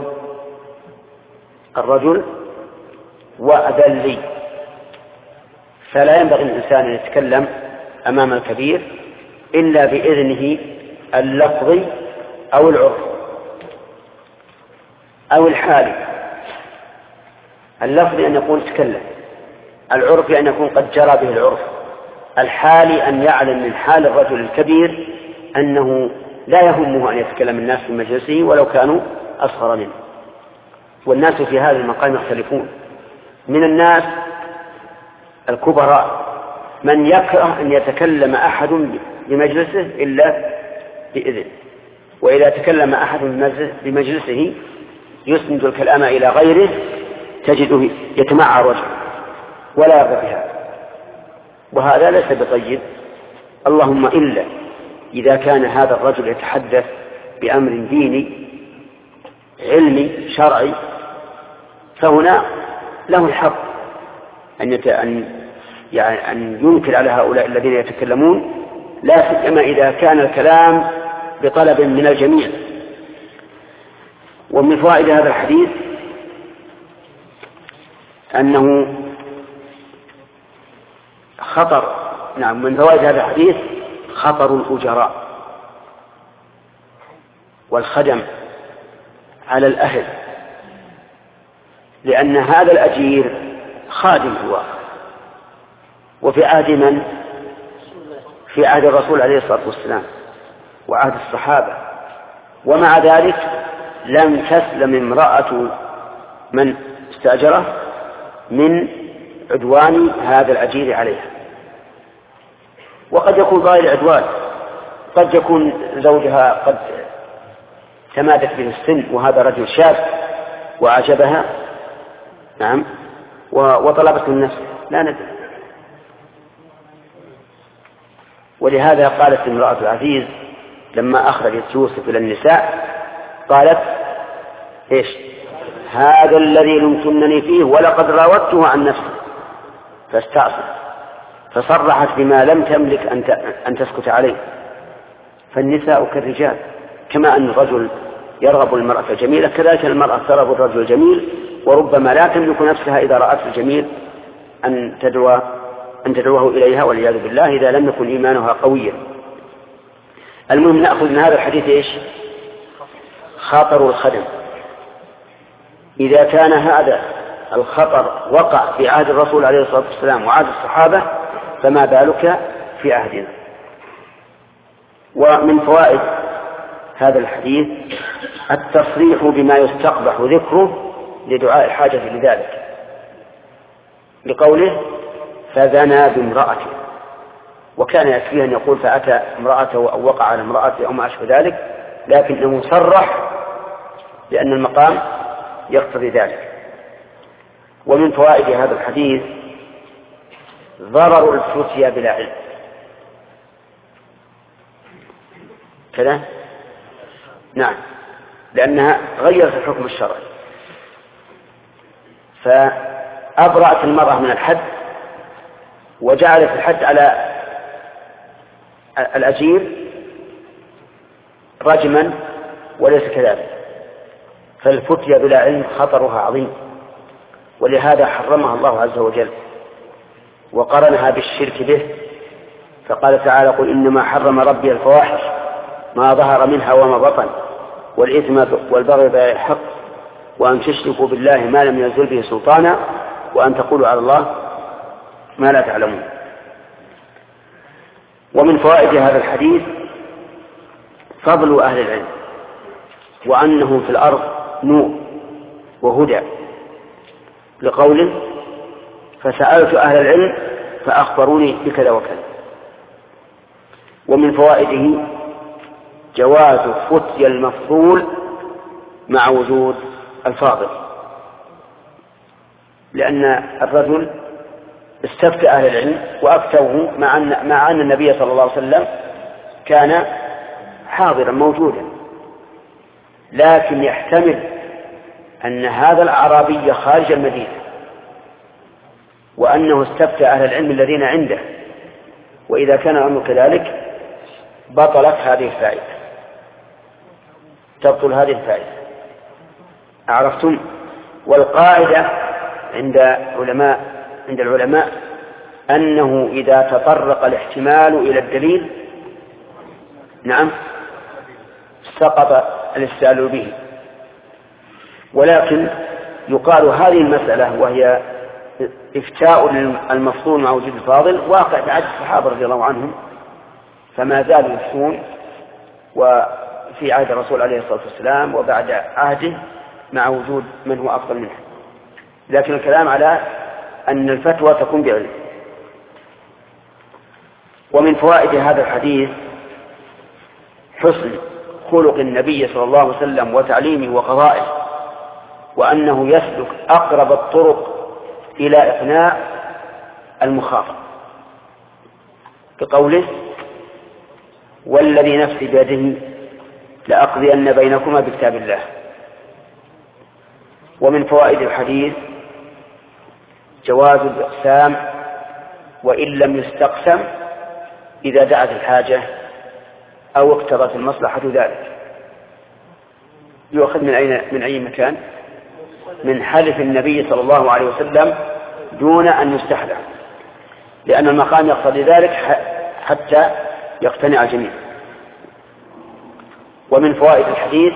الرجل وأذن لي، فلا ينبغي الإنسان أن يتكلم أمام الكبير إلا بإذنه اللفظي أو العرف أو الحالي. اللفظي أن يقول تكلم، العرفي أن يكون قد جرى به العرف، الحالي أن يعلم من حال الرجل الكبير أنه لا يهمه أن يتكلم الناس في مجلسه ولو كانوا أصغر منه. والناس في هذا المقام يختلفون، من الناس الكبراء من يكره أن يتكلم أحد بمجلسه إلا بإذن، وإذا تكلم أحد بمجلسه يسند الكلام إلى غيره تجده يتمعر وجهه ولا يرضى بها، وهذا ليس بطيب. اللهم إلا إذا كان هذا الرجل يتحدث بأمر ديني علمي شرعي، فهنا له الحق أن ينكر على هؤلاء الذين يتكلمون، لا سيما إذا كان الكلام بطلب من الجميع. ومن فوائد هذا الحديث أنه خطر، نعم، من فوائد هذا الحديث خطر الأجراء والخدم على الأهل، لأن هذا الأجير خادم هو، وفي عهد من؟ في عهد الرسول عليه الصلاة والسلام وعهد الصحابة، ومع ذلك لم تسلم امرأة من استأجره من عدوان هذا الأجير عليها. وقد يكون غير عدوان، قد يكون زوجها قد تمادت به السن وهذا رجل شاب وأعجبها، نعم، وطلبت من نفسه، لا ندري. ولهذا قالت امرأة العزيز لما أخرجت يوسف إلى النساء قالت إيش؟ هذا الذي لمتنني فيه ولقد راودته عن نفسه فاستعصم، فصرحت بما لم تملك أن تسكت عليه. فالنساء كالرجال، كما أن الرجل يرغب المرأة الجميلة كذلك المرأة ترغب الرجل الجميل، وربما لا تملك نفسها إذا رأت الجميل أن تدعوه إليها والعياذ بالله إذا لم يكن إيمانها قويا. المهم نأخذ من هذا الحديث إيش؟ خطر الخدم. إذا كان هذا الخطر وقع في عهد الرسول عليه الصلاة والسلام وعهد الصحابة فما بالك في عهدنا. ومن فوائد هذا الحديث التصريح بما يستقبح ذكره لدعاء الحاجة لذلك، لقوله فزنى بامرأته، وكان يكفيه أن يقول فأتى امرأته أو وقع على امرأته أو ما أشبه ذلك، لكنه صرح لأن المقام يقتضي ذلك. ومن فوائد هذا الحديث ضرر الفتيا بلا علم، كذا، نعم، لأنها غيرت الحكم الشرعي، فأبرأت المرأة من الحد وجعلت الحد على الأجير رجما وليس كذلك. فالفتيا بلا علم خطرها عظيم، ولهذا حرمها الله عز وجل وقرنها بالشرك به، فقال تعالى قل إنما حرم ربي الفواحش ما ظهر منها وما بطن والإثم والبغي بغير الحق وأن تشركوا بالله ما لم ينزل به سلطانا وأن تقولوا على الله ما لا تعلمون. ومن فوائد هذا الحديث فضل أهل العلم وأنهم في الأرض نور وهدى، لقوله فسألت أهل العلم فأخبروني بكذا وكذا. ومن فوائده جواز فتيا المفضول مع وجود الفاضل، لأن الرجل استفتى أهل العلم وأفتوه مع أن النبي صلى الله عليه وسلم كان حاضرا موجودا، لكن يحتمل أن هذا الأعرابي خارج المدينة وأنه استفتى أهل العلم الذين عنده، وإذا كان الأمر كذلك بطلت هذه الفائدة، تبطل هذه الفائدة. عرفتم؟ والقاعدة عند العلماء أنه إذا تطرق الاحتمال إلى الدليل نعم سقط الاستدلال به. ولكن يقال هذه المسألة وهي إفتاء المفضول مع وجود الفاضل واقع بعد الصحابة رضي الله عنهم، فما زالوا يفتون وفي عهد الرسول عليه الصلاة والسلام وبعد عهده مع وجود من هو أفضل منه. لكن الكلام على أن الفتوى تكون بعلم. ومن فوائد هذا الحديث حسن خلق النبي صلى الله عليه وسلم وتعليمه وقضائه، وأنه يسلك أقرب الطرق إلى إقناع المخاطب بقوله والذي نفسي بيده لأقضين بينكما بكتاب الله. ومن فوائد الحديث جواز الإقسام وإن لم يستقسم إذا دعت الحاجة أو اقتضت المصلحة ذلك. يؤخذ من أي مكان؟ من حلف النبي صلى الله عليه وسلم دون أن يستحلف، لأن المقام يقتضي ذلك حتى يقتنع الجميع. ومن فوائد الحديث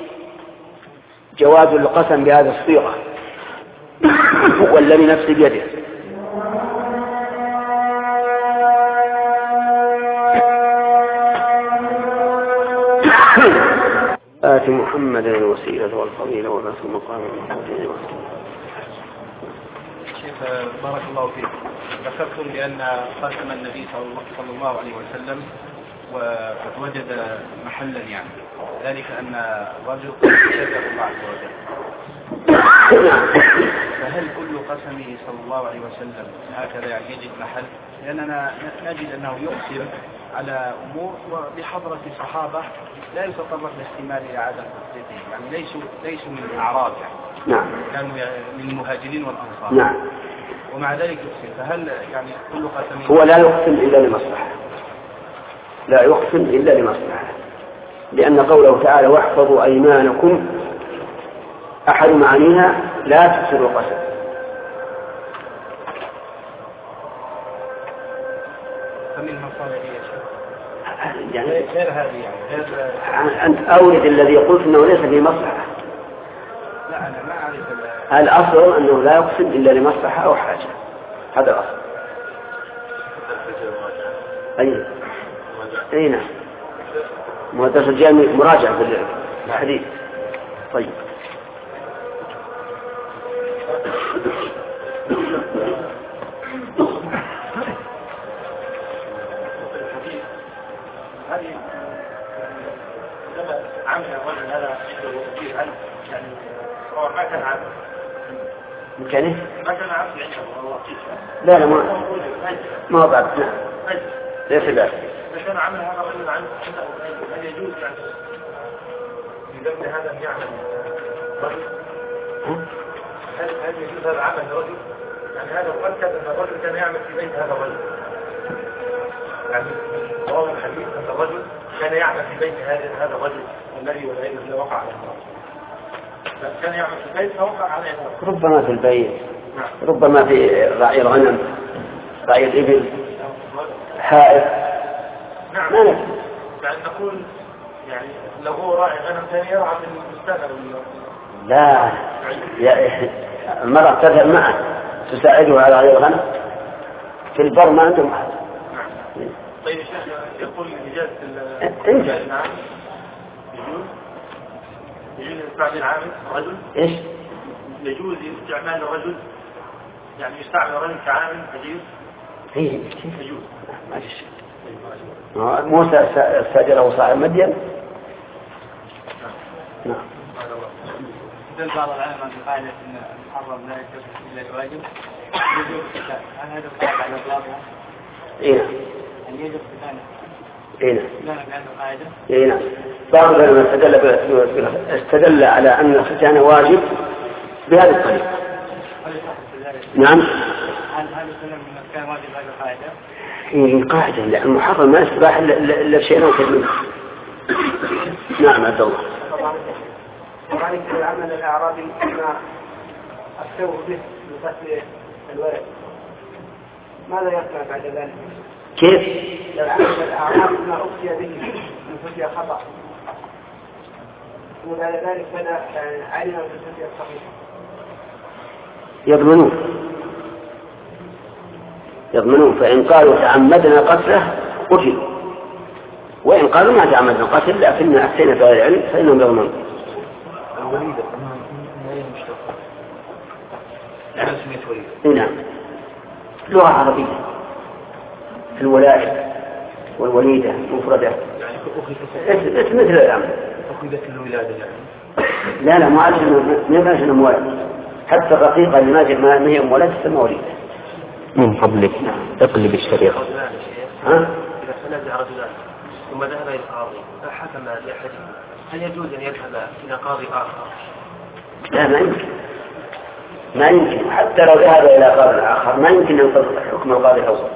جواز القسم بهذه الصيغة والذي نفسي بيده. آت محمد الوسيلة والفضيلة وبعث المقام المحمود. شيخ بارك الله فيك، ذكرتم بأن قسم النبي صلى الله عليه وسلم وقد وجد محلا، يعني ذلك أن رجل شكر الله عز وجل، فهل كل قسمه صلى الله عليه وسلم هكذا يعني يجد محل؟ لأننا نجد أنه يقسم على أمور وبحضرة الصحابة لا يتطرق الاحتمال إلى عدم تصديقه، يعني ليسوا من الأعراب، يعني نعم كانوا من المهاجرين والأنصار، نعم، ومع ذلك يقسم. فهل يعني كل قسم هو لا يقسم إلا لمصلحة، لا يقسم إلا لمصلحة، لأن قوله تعالى واحفظوا أيمانكم أحد معانيها لا تكسروا القسم. فمن مصالح يا شيخ يعني غير هذه، يعني أنت أورد الذي قلت أنه ليس في مصلحة. لا أنا ما أعرف الأصل أنه لا يقسم إلا لمصلحة أو حاجة، هذا الأصل. أي نعم، مدرسة الجامع مراجعة في الحديث. طيب هذه لما عمل الرجل هذا عنده وكيل عنه، يعني هو ما كان عبد مكانه ما كان عبد عنده وكيل، لا ما هو بعد، لا ليس بعد. فكان عمل هذا الرجل عنه هل يجوز يعني في ذنب هذا أن يعمل رجل؟ هل يجوز هذا عمل رجل؟ يعني هذا مؤكد أن الرجل كان يعمل في بيت هذا الرجل، يعني رواه الحديث أن الرجل كان يعمل في بيت هذا الرجل الذي والعياذ وقع على المرأة، كان يعمل في البيت فوقع على المرأة. ربما في البيت، ربما في رعي الغنم، رعي الإبل، حائط. نعم، يعني نقول يعني لو هو راعي غنم ثاني يرعى في البستان. لا، المرأة تذهب معه تساعده على رعي الغنم في البر، ما عندهم أحد. طيب الشيخ يقول إجازة العامل يجوز يستعمل العامل رجل؟ إيش؟ يجوز استعمال الرجل، يعني يستعمل الرجل كعامل يجوز؟ يجوز. ما في شيء. موسى استأجره صاحب مدين. نعم. دل بعض العلماء بقاعدة أن المحرم لا يجوز إلا الواجب، يجوز القتال، هل هذا القاعدة على إطلاقها؟ إيه. أن يجوز القتال. إيه. لا بهذه القاعدة. إيه. بعض العلماء استدل على أن الختان واجب بهذه الطريقة. نعم. هل هذا السلام كان واجب هذه القاعدة؟ هي قاعدة، لأن المحرم ما يستباح إلا بشيء أوكد منه. نعم عبد الله. وذلك العمل الأعرابي ما أفتوه به بقتل الولد، ماذا يصنع بعد ذلك؟ كيف؟ العمل الأعرابي ما أفتي به من فتية خطأ، وبعد ذلك بدأ علم بالفتية الصحيحة. يضمنون، فإن قالوا تعمدنا قتله قتل، وإن قالوا ما تعمدنا قتل لكننا أفتينا بغير علم فإنهم يضمنون. الوليدة ما هي مشتقة؟ يعني اسمية وليدة. نعم، لغة عربية، الولائد والوليدة مفردة، يعني اسم مثل الأمر. أخذت الولادة يعني؟ لا ما عشان مولد، حتى الرقيقة اللي ما هي مولد تسمى وليدة. من فضلك اقلب الشريط. ها؟ إذا تنازع رجلان ثم ذهب إلى القاضي فحكم لأحدهما، هل يجوز أن يذهب إلى قاضي آخر؟ لا، ما يمكن حتى لو ذهب إلى قاضي آخر ما يمكن أن ينقض حكم القاضي الأول.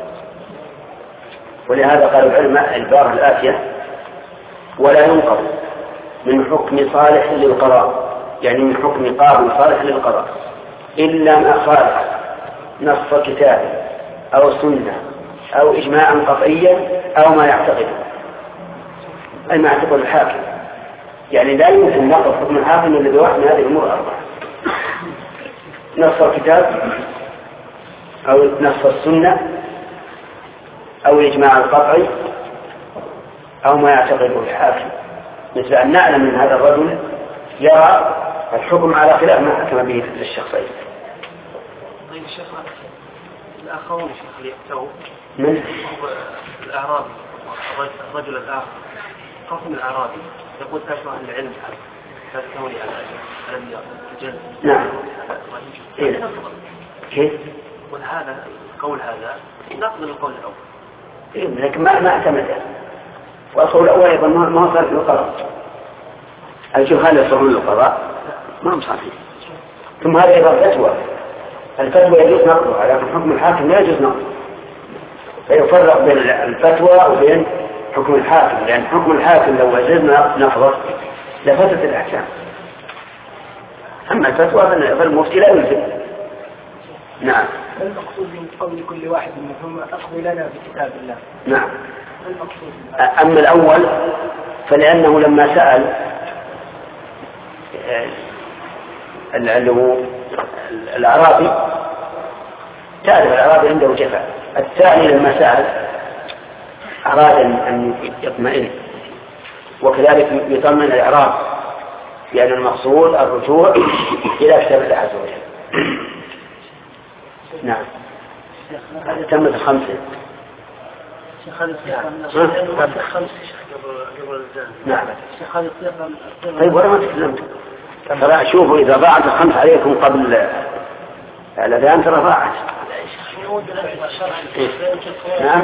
ولهذا قال العلماء العبارة الآتية: ولا ينقض من حكم صالح للقضاء، يعني من حكم قاضي صالح للقضاء، إلا ما خالف نص كتاب أو سنة أو إجماعا قطعيا أو ما يعتقده، أي ما يعتقد الحاكم. يعني لا يمكن نقض حكم الحاكم إلا بواحد من هذه الأمور الأربعة: نص الكتاب أو نص السنة أو الإجماع القطعي أو ما يعتقده الحاكم، مثل أن نعلم من هذا الرجل يرى الحكم على خلاف ما حكم به الشخصين. طيب الشيخ، الآخرون الشيخ اللي يفتوا من الأعرابي، الرجل الآخر، قسم الأعرابي يقول تاشوا أهل العلم فاستوني على الجلد. نعم. كيف؟ وهذا القول هذا نقض القول الأول. لكن ما اعتمده، والقول الأول أيضا ما صار للقضاء. الجهال يصرون للقضاء ما هم صحيح. ثم هذا أيضا فتوى، الفتوى يجوز نقضها لكن حكم الحاكم لا يجوز نقضه، فيفرق بين الفتوى وبين حكم الحاكم، لأن حكم الحاكم لو وجدنا نقضه لفتت الأحكام، أما الفتوى فالمفتي لا يلزم. نعم. المقصود من قول كل واحد منهم أقضي لنا بكتاب الله. نعم. أما الأول فلأنه لما سأل الأعرابي تعرف الأعرابي عنده جفا، الثاني لما سأل أراد أن يطمئن، وكذلك يطمئن الإعراب، لأن المقصود الرجوع إلى كتاب الله عز وجل. نعم. تمت الخمسة. نعم. طيب ولا ما تكلمت؟ ترى شوفوا إذا ضاعت الخمس عليكم قبل الأذان ترى ضاعت. نعم.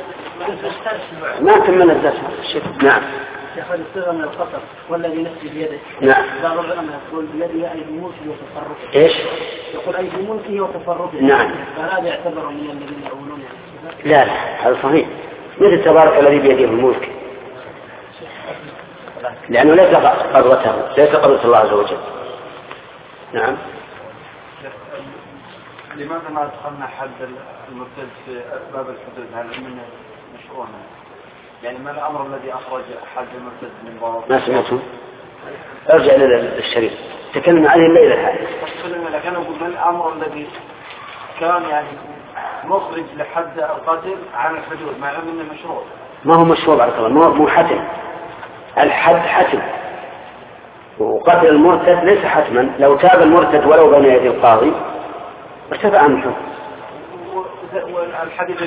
ما كمل الدرس. نعم. يأخذ الصيغة من الخطر والذي نفسي بيده. نعم. بعض العلماء يقول بيده أي بملكه وتصرفه. إيش؟ يقول أي بملكه وتصرفه. نعم. فهذا يعتبر من الذين يقولون لا هذا صحيح، مثل تبارك الذي بيده الملك، لأنه ليس قدرته، ليس قدرة الله عز وجل. نعم. لماذا ما أدخلنا حد المرتد في باب الحدود؟ هل من مشروع؟ يعني ما الأمر الذي أخرج حد المرتد من باب؟ ما سمعتم؟ ارجع للشريف تكلم عليه الليلة الحالي. لكن أقول ما الأمر الذي كان يعني مخرج لحد القتل عن الحدود مع أنه مشروع؟ ما هو مشروع بارك الله، مو حتم. الحد حتم، وقتل المرتد ليس حتما. لو تاب المرتد ولو بين يدي القاضي ارتفع عنه الحكم. والحديث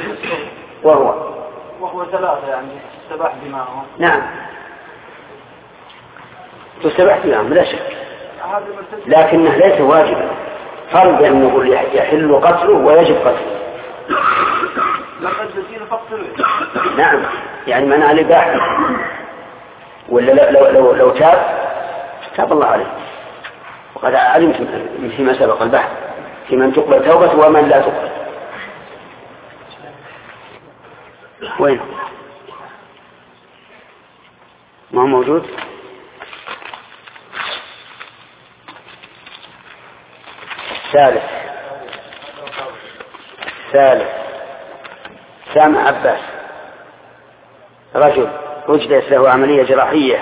وهو ثلاثة، يعني استباح دماءهم. نعم تستباح دماءهم لا شك، لكنه ليس واجبا. فرض أن نقول يحل قتله ويجب قتله. لقد تزيل فقتله. نعم، يعني منع الإباحة. ولا لو تاب الله عليه. وقد علمت فيما سبق البحث في من تقبل توبة ومن لا تقبل. وين ما هو موجود؟ ثالث سامع عباس رجل أجرت له عملية جراحية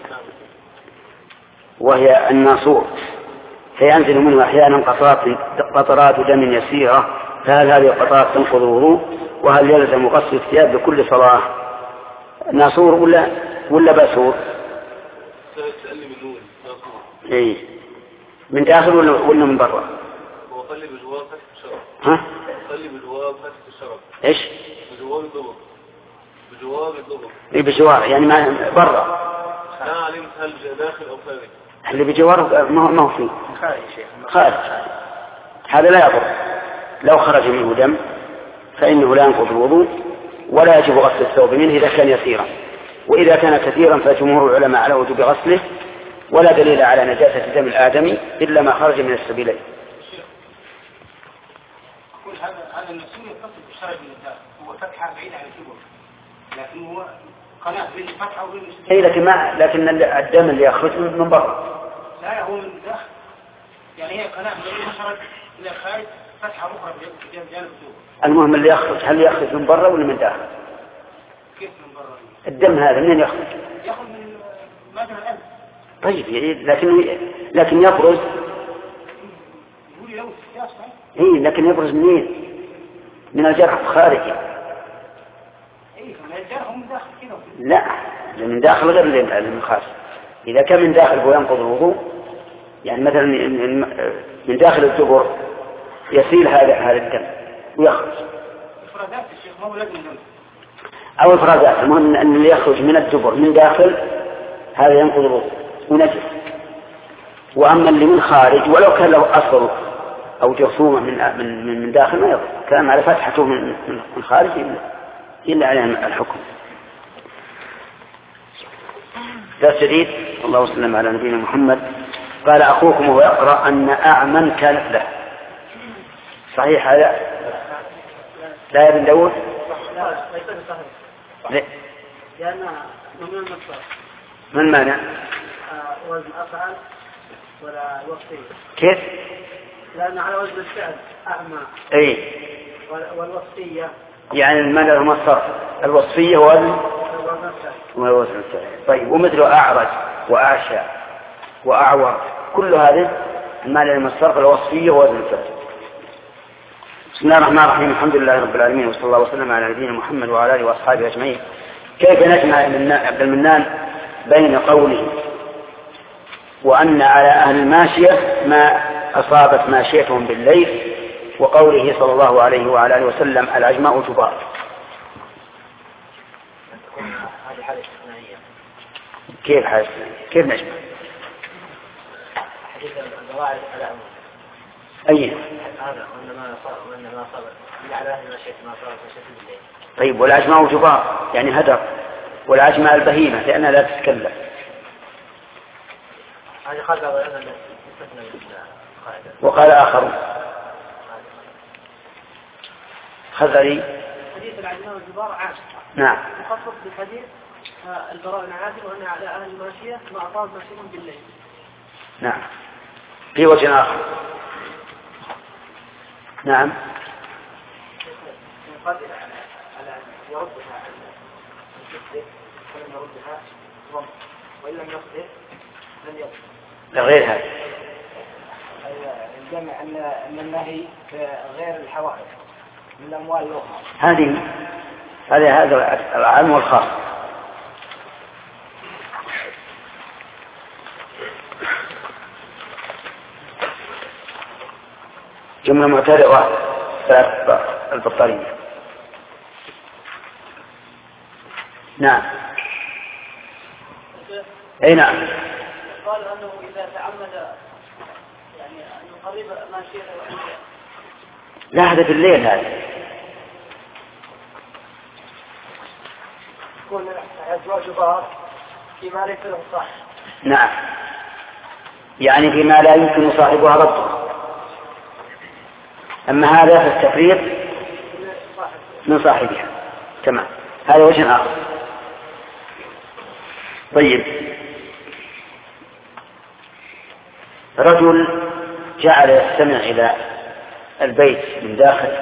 وهي الناصور، فينزل منه أحيانا قطرات دم يسيرة، فهل هذه القطرات تنقض الوضوء؟ وهل يلزم غسل الثياب بكل صلاة؟ ناصور ولا باسور؟ إيه من داخل ولا من برا؟ هو قلب بجوار فتح الشرب. ها؟ قلب بجوار فتح الشرب. إيش؟ بجوار الضبط. إيه بجوار يعني ما برا. لا علمت هل داخل أو خارج. اللي بجوار ما هو فيه. خارج. هذا لا يضر. لو خرج منه دم فإنه لا ينقض الوضوء ولا يجب غسل الثوب منه إذا كان يسيرا، وإذا كان كثيرا فجمهور العلماء على وجوب غسله، ولا دليل على نجاسة دم الآدمي إلا ما خرج من السبيلين. هذا النسور يتصل بالشرج من الداخل، هو فتحة بعيدة عن الكبر، لكن هو قناة بين الفتحة وبين السبيل. لكن الدم اللي يخرج من برا. لا هو من الداخل، يعني هي قناة بين الشرج إلى الخارج، فتحة أخرى بجانب الكبر. المهم اللي يخرج هل يخرج من برا ولا من داخل؟ كيف من برا؟ الدم هذا منين يخرج؟ يخرج من مادة القلب. طيب لكن يبرز. إيه لكن يبرز منين؟ من الجرح الخارجي. إيه من الجرح من داخل كده. لا من داخل غير من خارج. إذا كان من داخل هو ينقض الوضوء، يعني مثلا من داخل الدبر يسيل هذا الدم ويخرج. إفرازات الشيخ ما هو لازم دم. أو إفرازات، المهم أن اللي يخرج من الدبر من داخل هذا ينقض الوضوء ونجس. وأما اللي من خارج ولو كان له أصل أو جرثومة من داخل ما يضر، كلام على فتحته من خارج إلا عليه الحكم. درس جديد. الله وسلم على نبينا محمد. قال أخوكم وهو يقرأ أن أعمى كانت له. صحيح هذا؟ لا يا ابن داود؟ لا. لأن ممنوع المصدر. ما المانع؟ وزن أفعل ولا وصفية. كيف؟ لأن على وزن الفعل أعمى. أي. والوصفية. يعني المانع هو الصرف، الوصفية والوزن الفعل. طيب ومثل أعرج وأعشى وأعور كل هذه المانع من الصرف الوصفية ووزن الفعل. بسم الله الرحمن الرحيم. الحمد لله رب العالمين، وصلى الله وسلم على نبينا محمد وعلى آله وأصحابه أجمعين. كيف نجمع عبد المنان بين قوله وأن على أهل الماشية ما أصابت ماشيتهم بالليل وقوله صلى الله عليه وعلى آله وسلم العجماء جبار؟ هذه حالة استثنائية. كيف حالة استثنائية؟ كيف نجمع؟ حديث الضواعف على عموم. أي هذا وإنما أصاب على أهل الماشية ما أصابت ماشيتهم بالليل. طيب والعجماء جبار يعني هدر، والعجماء البهيمة لأنها لا تتكلم. هذه خاطئة وأنا وقال آخر خزري حديث العجماء والجبار عام. نعم. مخصص بحديث البراء بن عازب وأن على أهل الماشية ما أصاب ماشيتهم بالليل. نعم. في وجه آخر. نعم. يقدر على يردها عن الجسد فلم يردها ضم، وإن لم يقدر لم يقدر. غير هذا. الجمع أن النهي غير الحوائج من الأموال الأخرى. هذا العام والخاص. جملة معترضة البطارية. نعم. أي نعم. قال أنه إذا تعمد يعني أن يقرب ماشيته. لا هذا بالليل هذا. يكون أزواج جبار فيما ليس له صح. نعم. يعني فيما لا يمكن صاحبها ضبطها. أما هذا فالتفريط من صاحبها. تمام، هذا وجه آخر. طيب، رجل جعل يستمع إلى البيت من داخل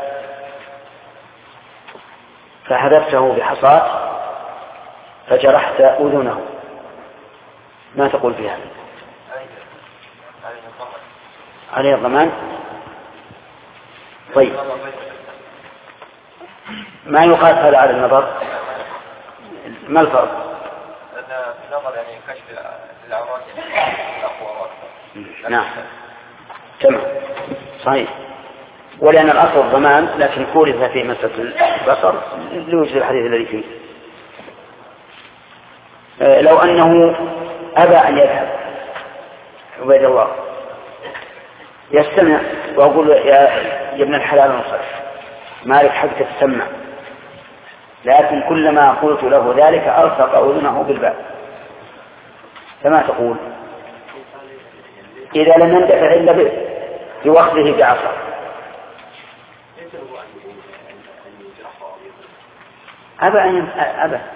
فحذفته بحصاة فجرحت أذنه، ما تقول في هذا؟ عليه الضمان. طيب، ما يقال هذا على النظر؟ ما الفرق؟ النظر يعني كشف العورات الأقوى. نعم، تمام، صحيح. ولأن الأصل الضمان، لكن كورث في مسألة البصر لوجد الحديث الذي فيه. لو أنه أبى أن يذهب عبيد الله يستمع وأقول يا ابن الحلال انصرف، مالك حق تسمع، لكن كلما قلت له ذلك ألصق أذنه بالباب، فما تقول؟ إذا لم يندفع إلا بوخذه بعصا. أبى.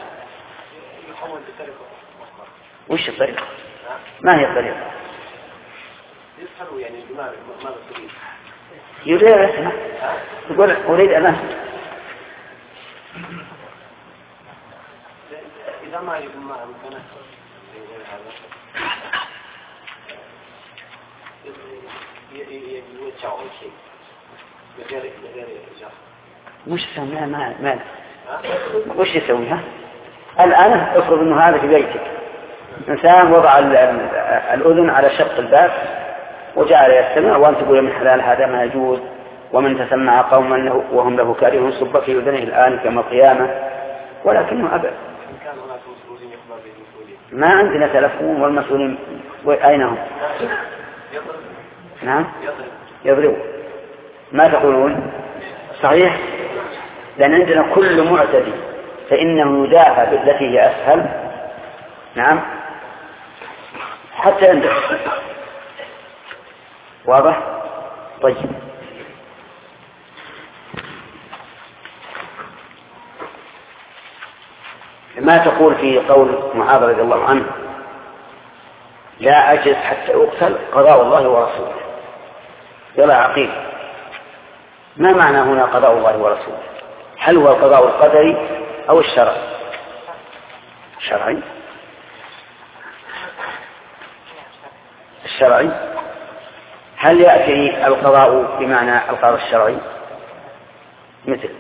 وش الطريقة؟ ما هي الطريقة؟ يسألوا يعني ماذا تريد؟ يريد أن يسمع، يقول أريد أن أسمع. إذا ما يكون معه مكانه يتشعر شيء بغير إجابة. وش يسوي؟ ما وش يسويها؟ الآن افرض أنه هذا في بيتك، إنسان وضع الأذن على شق الباب وجعل يستمع، وأنت تقول من حلال هذا ما يجوز، ومن تسمع قوما وهم له كارهون صب في أذنه الآن كما القيامة، ولكنه أبى. ما عندنا تلفون، والمسؤولين أين هم؟ نعم، يضرب. ما تقولون؟ صحيح، لأن عندنا كل معتدي فإنه يدافع بالتي هي أسهل. نعم، حتى عندك. واضح؟ طيب، ما تقول في قول معاذ رضي الله عنه لا أجلس حتى أقتل قضاء الله ورسوله؟ يلا عقيل، ما معنى هنا قضاء الله ورسوله؟ هل هو القضاء القدري أو الشرعي؟ الشرعي. هل يأتي القضاء بمعنى القضاء الشرعي؟ مثل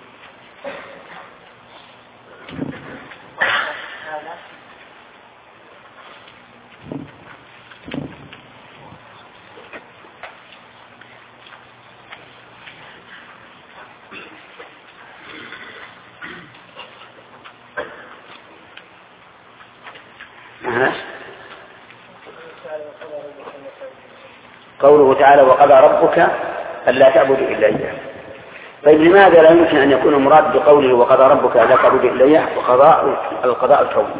قوله تعالى وقضى ربك ألا تعبدوا إلا إياه. طيب، لماذا لا يمكن أن يكون المراد بقوله وقضى ربك ألا تعبدوا إلا إياه القضاء الكوني؟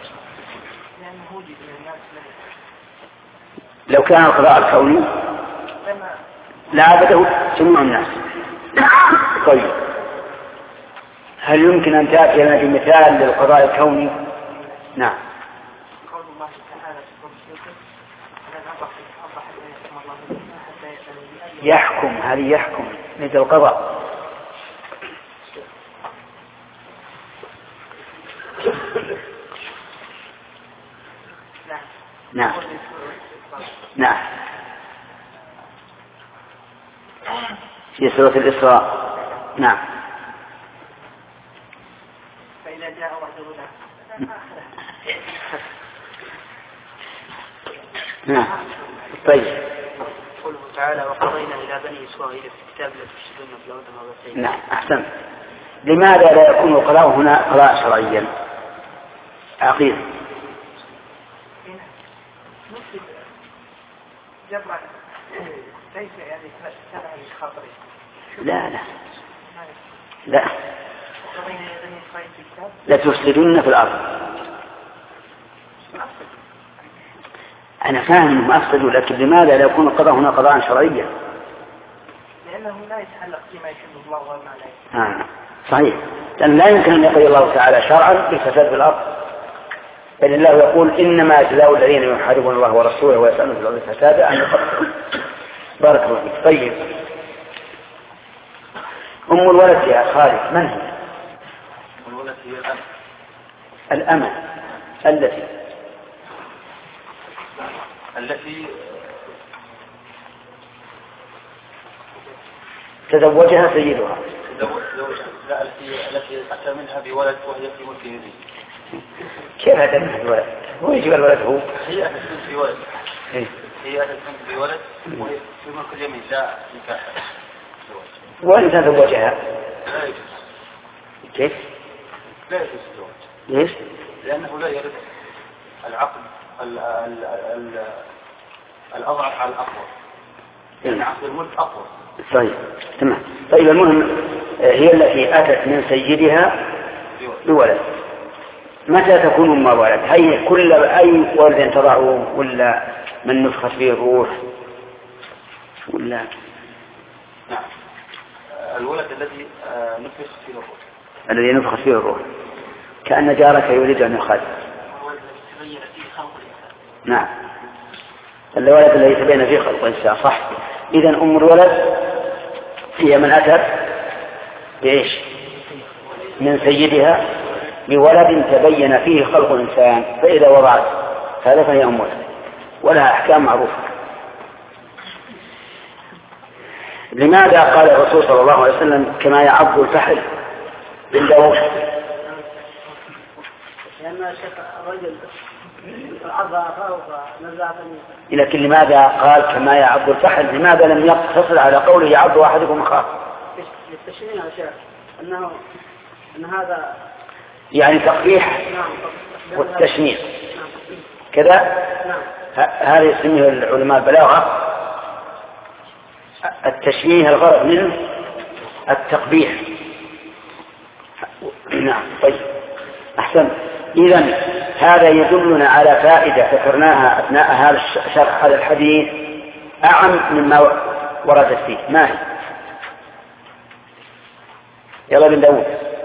لو كان القضاء الكوني لعبده جميع الناس. طيب، هل يمكن أن تأتي لنا بمثال للقضاء الكوني؟ نعم، يحكم، هذه يحكم مثل القضاء. نعم، نعم، في سورة الإسراء. نعم، فإذا جاء وعد نعم. طيب، قوله تعالى وقضينا إلى بني إسرائيل في الكتاب لا تفسدون في الأرض مرتين. نعم، أحسن. لماذا لا يكون القضاء هنا قضاء شرعيا؟ عقيل. ليس يعني تبع الخاطر. لا لا تفسدون في الأرض. أنا فاهم أنهم أفسدوا، لكن لماذا لا يكون القضاء هنا قضاء شرعيا؟ لأنه لا يتعلق فيما يحب الله وما لا يحب. صحيح، لأن لا يمكن أن يقضي الله تعالى شرعا بالفساد في الأرض، بل الله يقول إنما جزاء الذين يحاربون الله ورسوله ويسألون في الأرض فسادا أن يقتلوا. بارك الله فيك. طيب، أم الولد يا خالد من هي؟ الولد هي الأمة التي تزوجها سيدها. لا، التي أتى منها بولد وهي في ملك يزيد. كيف أتى منها بولد؟ هو يجيب الولد هو؟ هي أتت بولد. هي أتت بولد وهي في ملك اليمين، لا نكاح. وأن تزوجها؟ لا يجوز. كيف؟ لا يجوز الزواج. ليش؟ لأنه لا يرد العقد الأضعف على الأقوى. يعني عقد الملك أقوى. طيب تمام. طيب المهم هي التي أتت من سيدها بولد. متى تكون أم ولد؟ هي كل أي ولد تضعه ولا من نفخت فيه الروح ولا؟ نعم، الولد الذي نفخ فيه الروح. الذي نفخت فيه الروح، كأن جارك يريد أن يخالف. نعم، الولد الذي تبين فيه خلق الإنسان. صح. إذن أم الولد هي من أتت بإيش؟ من سيدها بولد تبين فيه خلق الإنسان، فإذا وضعت هذا فهي أم ولد، ولها أحكام معروفة. لماذا قال الرسول صلى الله عليه وسلم كما يعض الفحل بالدوش؟ لأن الرجل عض أخاه فنزع فمه. لكن لماذا قال كما يعض الفحل؟ لماذا لم يقتصر على قوله يعض أحدكم أخاه؟ للتشريع يا شيخ أن هذا يعني تقبيح والتشنيع كذا. هذا يسميه العلماء البلاغة التشنيه، الغرض منه التقبيح. نعم. طيب أحسن. إذن هذا يدلنا على فائدة ذكرناها أثناء هذا شرح هذا الحديث أعم مما وردت فيه. ما هي؟ يلا بن داود.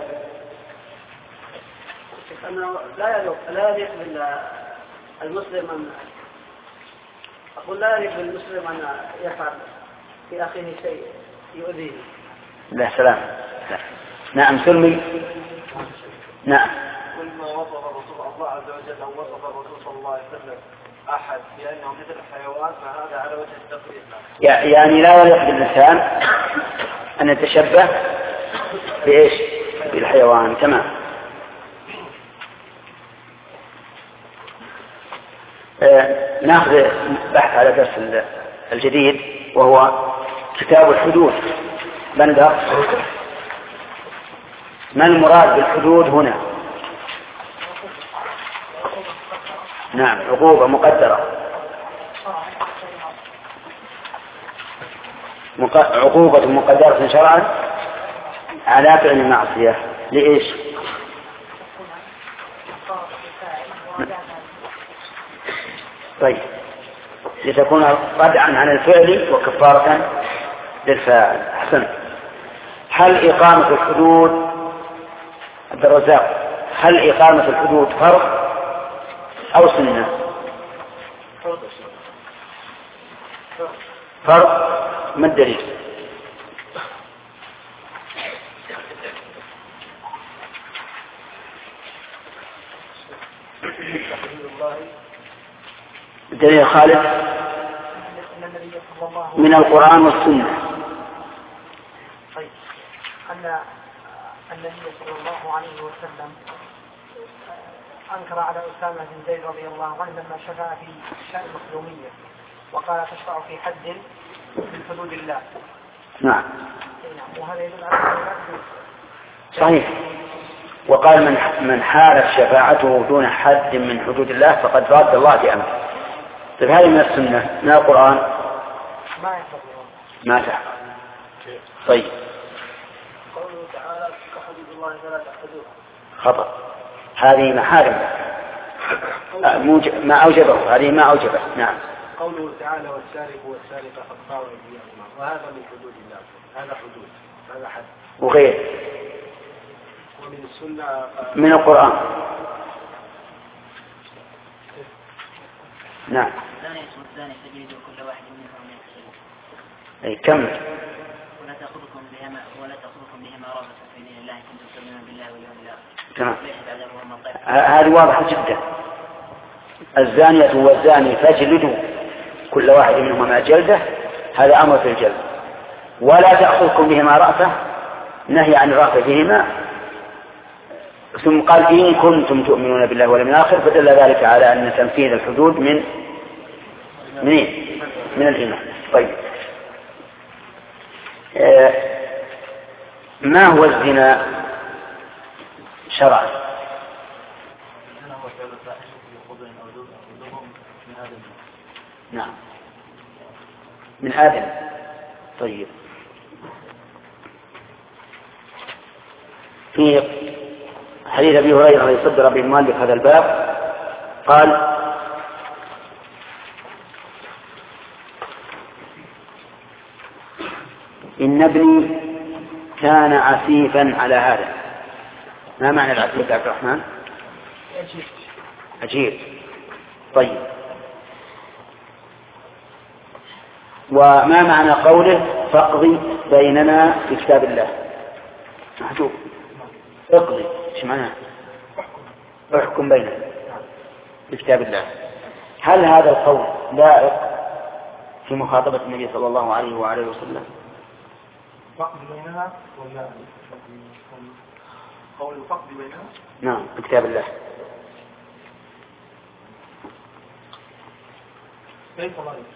أنه لا يليق بالمسلم أن أقول لا يليق بالمسلم أن يفعل في أخيه شيء يؤذيه. لا سلام. لا. نعم سلمي. نعم. كل ما وصف الرسول الله عز وجل أو وصف الرسول صلى الله عليه وسلم أحد بأنه مثل الحيوان فهذا على وجه التقريب. يعني لا يليق بالإنسان أن يتشبه بإيش؟ بالحيوان. تمام. ناخذ بحث على درس الجديد وهو كتاب الحدود. بندر ما المراد بالحدود هنا؟ نعم، عقوبة مقدرة. عقوبة مقدرة شرعا على فعل المعصية. لإيش؟ طيب، لتكون ردعا عن الفعل وكفارة للفاعل. أحسن. هل إقامة الحدود عبد الرزاق هل إقامة الحدود فرض أو سنة؟ فرض. ما الدليل؟ الدليل خالد من القرآن والسنة. طيب، أن النبي صلى الله عليه وسلم أنكر على أسامة بن زيد رضي الله عنه لما شفع في شأن المخزومية وقال تشفع في حد من حدود الله. نعم. وهذا يدل على صحيح. وقال من حالت شفاعته دون حد من حدود الله فقد رد الله بأمره. طيب هذه من السنة. من القرآن ما يحفظ ما تحفظ. طيب قوله تعالى كحدود الله فلا تحدوها. خطأ. هذه محارم ما أوجبه، هذه ما أوجبه. نعم. قوله تعالى والسارق والسارقة فاقطعوا أيديهما، وهذا من حدود الله، هذا حدود، هذا حد. وغير ومن السنة من القرآن. نعم. والثاني تجلدوا كل واحد منهم أي كم؟ ولا تأخذكم بهما رأفة في دين الله كنتم تؤمنون بالله واليوم الآخر. تمام. هذه واضحة جدا. الزانية والزاني فاجلدوا كل واحد منهما جلدة، هذا أمر في الجلد. ولا تأخذكم بهما رأفة، نهي عن الرأفة بهما. ثم قال إن كنتم تؤمنون بالله واليوم الآخر، فدل ذلك على أن تنفيذ الحدود من الإيمان. طيب، ما هو الزنا شرعا؟ نعم، من آدم. طيب، في حديث أبي هريرة يصدر به المؤلف هذا الباب قال: إن ابني كان عسيفا على هذا. ما معنى العسيف يا عبد الرحمن؟ أجيب. طيب، وما معنى قوله فاقضي بيننا بكتاب الله؟ محجوب. اقضي ايش معناه؟ احكم بيننا بكتاب الله. هل هذا القول لائق في مخاطبة النبي صلى الله عليه وآله وسلم؟ فقد بيننا ولا قول فقد بيننا؟ نعم، بكتاب الله. ليس لائق.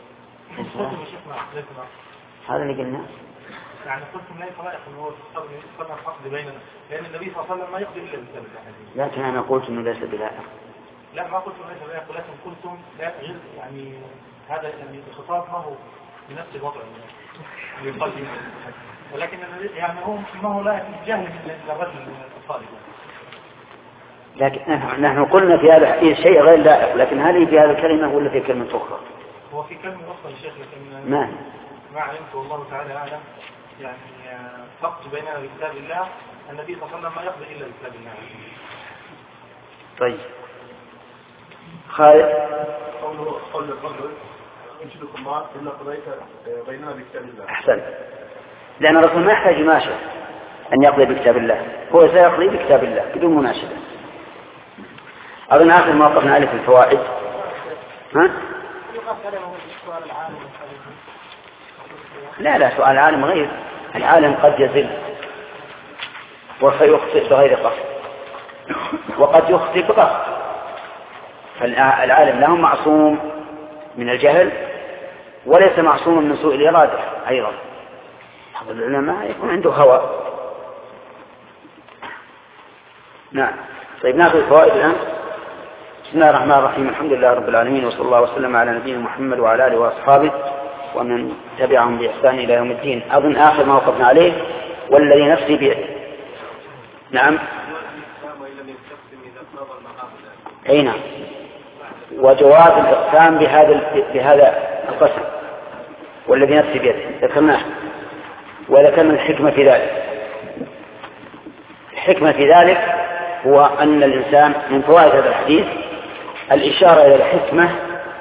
هذا اللي قلنا. يعني قلتم ليس لائق ان هو يستخدم الفقد بيننا، لان النبي صلى الله عليه وسلم ما يقضي الا بكتاب الله. لكن انا قلت انه ليس بلائق. لا، ما قلتم ليس لائق، ولكن قلتم لا غير، يعني هذا يعني الخطاب ما هو بنفس الوضع يقدم، ولكن يعني هو ما هو لائق جهل للرجل الصالح. لكن نحن قلنا في هذا الحديث شيء غير لائق، لكن هل في هذه الكلمة ولا في كلمة أخرى؟ هو في كلمة أخرى يا شيخ، لكن ما علمت والله تعالى أعلم. يعني فقط بيننا بكتاب الله، النبي صلى الله عليه وسلم ما يقضي إلا بكتاب الله. طيب، خالد. قول الرجل ينشدكم الله إلا قضيت بيننا بكتاب الله. أحسن، لأن الرسول ما يحتاج مناشدة أن يقضي بكتاب الله، هو سيقضي بكتاب الله بدون مناشدة. أظن آخر ما وقفنا عليه في الفوائد. ها؟ لا، سؤال العالم غير. العالم قد يزل وسيخطئ بغير قصد، وقد يخطئ بقصد، فالعالم له معصوم من الجهل وليس معصوم من سوء الإرادة أيضا. بعض العلماء يكون عنده هوى. نعم. طيب، ناخذ الفوائد الآن. بسم الله الرحمن الرحيم، الحمد لله رب العالمين، وصلى الله وسلم على نبينا محمد وعلى آله وأصحابه ومن تبعهم بإحسان إلى يوم الدين. أظن آخر ما وقفنا عليه والذي نفسي بيده. نعم. أي نعم. وجواز الإقسام بهذا القسم والذي نفسي بيده ذكرناه، وذكرنا الحكمة في ذلك. الحكمة في ذلك هو أن الإنسان من فوائد هذا الحديث الإشارة إلى الحكمة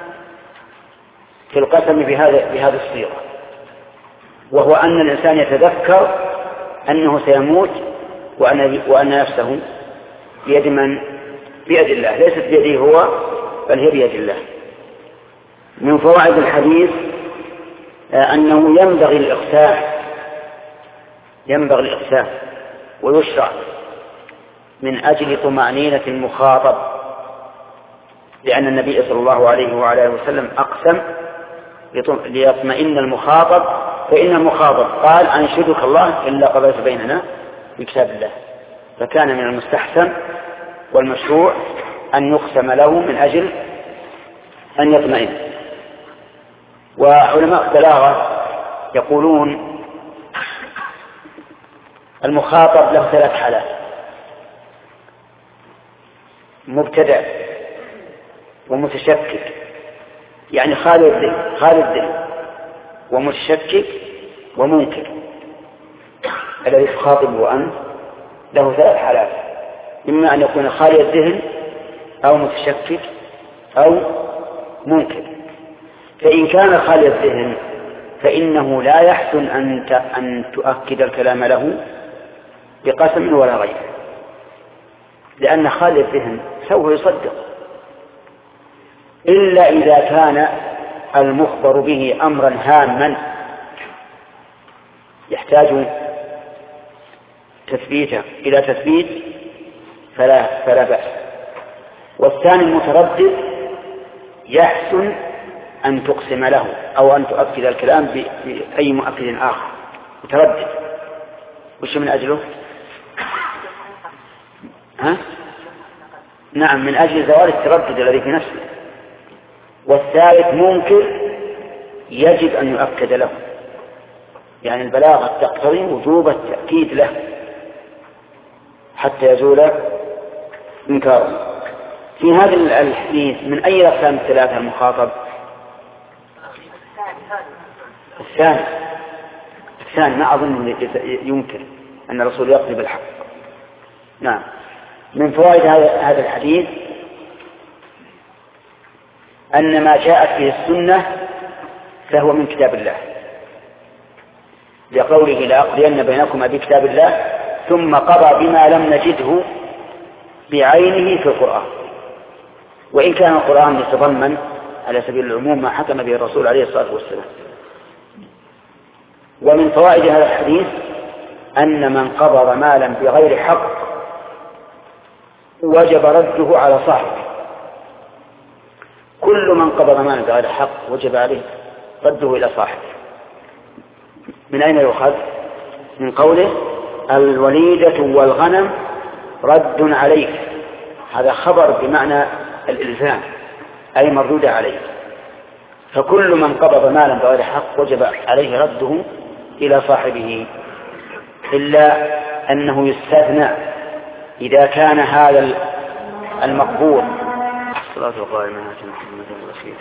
في القسم بهذه الصيغة، وهو أن الإنسان يتذكر أنه سيموت وأن نفسه بيد من؟ بيد الله، ليست بيده هو بل هي بيد الله. من فوائد الحديث أنه ينبغي الإقسام ويشرع من أجل طمأنينة المخاطب، لأن النبي صلى الله عليه وعلى وسلم أقسم ليطمئن المخاطب، فإن المخاطب قال أنشدك الله إلا قضيت بيننا بكتاب الله، فكان من المستحسن والمشروع أن يقسم له من أجل أن يطمئن. وعلماء البلاغة يقولون المخاطب له 3 حالات: مبتدأ ومتشكك، يعني خالي الذهن ومتشكك ومنكر. الذي تخاطبه أنت له 3 حالات، إما أن يكون خالي الذهن أو متشكك أو منكر. فإن كان خالي الذهن فإنه لا يحسن أن تؤكد الكلام له بقسم ولا غيره، لأن خالي الذهن سوف يصدق، إلا إذا كان المخبر به أمرا هاما يحتاج إلى تثبيت فلا بأس. والثاني المتردد يحسن أن تقسم له أو أن تؤكد الكلام بأي مؤكد آخر. متردد وش من أجله؟ نعم، من أجل زوال التردد الذي في نفسه. والثالث منكر يجب أن يؤكد له، يعني البلاغة تقتضي وجوب التأكيد له حتى يزول إنكاره. في هذا الحديث من أي الأقسام الثلاثة المخاطب؟ الثاني ما أظن يمكن أن الرسول يقضي بالحق. نعم. من فوائد هذا الحديث أن ما جاءت به السنة فهو من كتاب الله، لقوله لأقضين بينكما بكتاب الله، ثم قضى بما لم نجده بعينه في القرآن. وإن كان القرآن يتضمن على سبيل العموم ما حكم به الرسول عليه الصلاة والسلام. ومن فوائد هذا الحديث أن من قبض مالا بغير حق وجب رده على صاحبه. كل من قبض مالا بغير حق وجب عليه رده إلى صاحبه. من أين يؤخذ؟ من قوله الوليدة والغنم رد عليك، هذا خبر بمعنى الإلزام أي مردود عليه. فكل من قبض مالا بغير حق وجب عليه رده إلى صاحبه، إلا أنه يستثنى إذا كان هذا المقبول. الصلاة والقائمة محمد الرسول.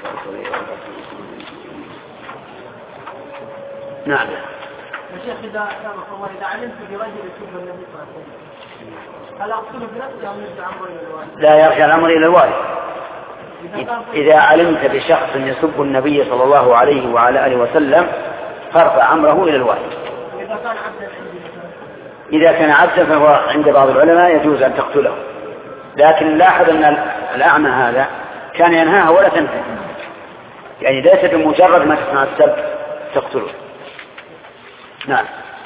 نعم. يا شيخ إذا علمت برجل يسب النبي صلى الله عليه وسلم هل أقتله بنفسه أو يرجع أمره إلى الوالد؟ لا يرجع الأمر إلى الوالد. إذا علمت بشخص يسب النبي صلى الله عليه وعلى آله وسلم فارفع أمره إلى الوالد. إذا كان عبدا فهو عند بعض العلماء يجوز أن تقتله، لكن لاحظ أن الأعمى هذا كان ينهاها ولا تنتهي، يعني ليس بمجرد ما تسمع السب تقتله. نعم.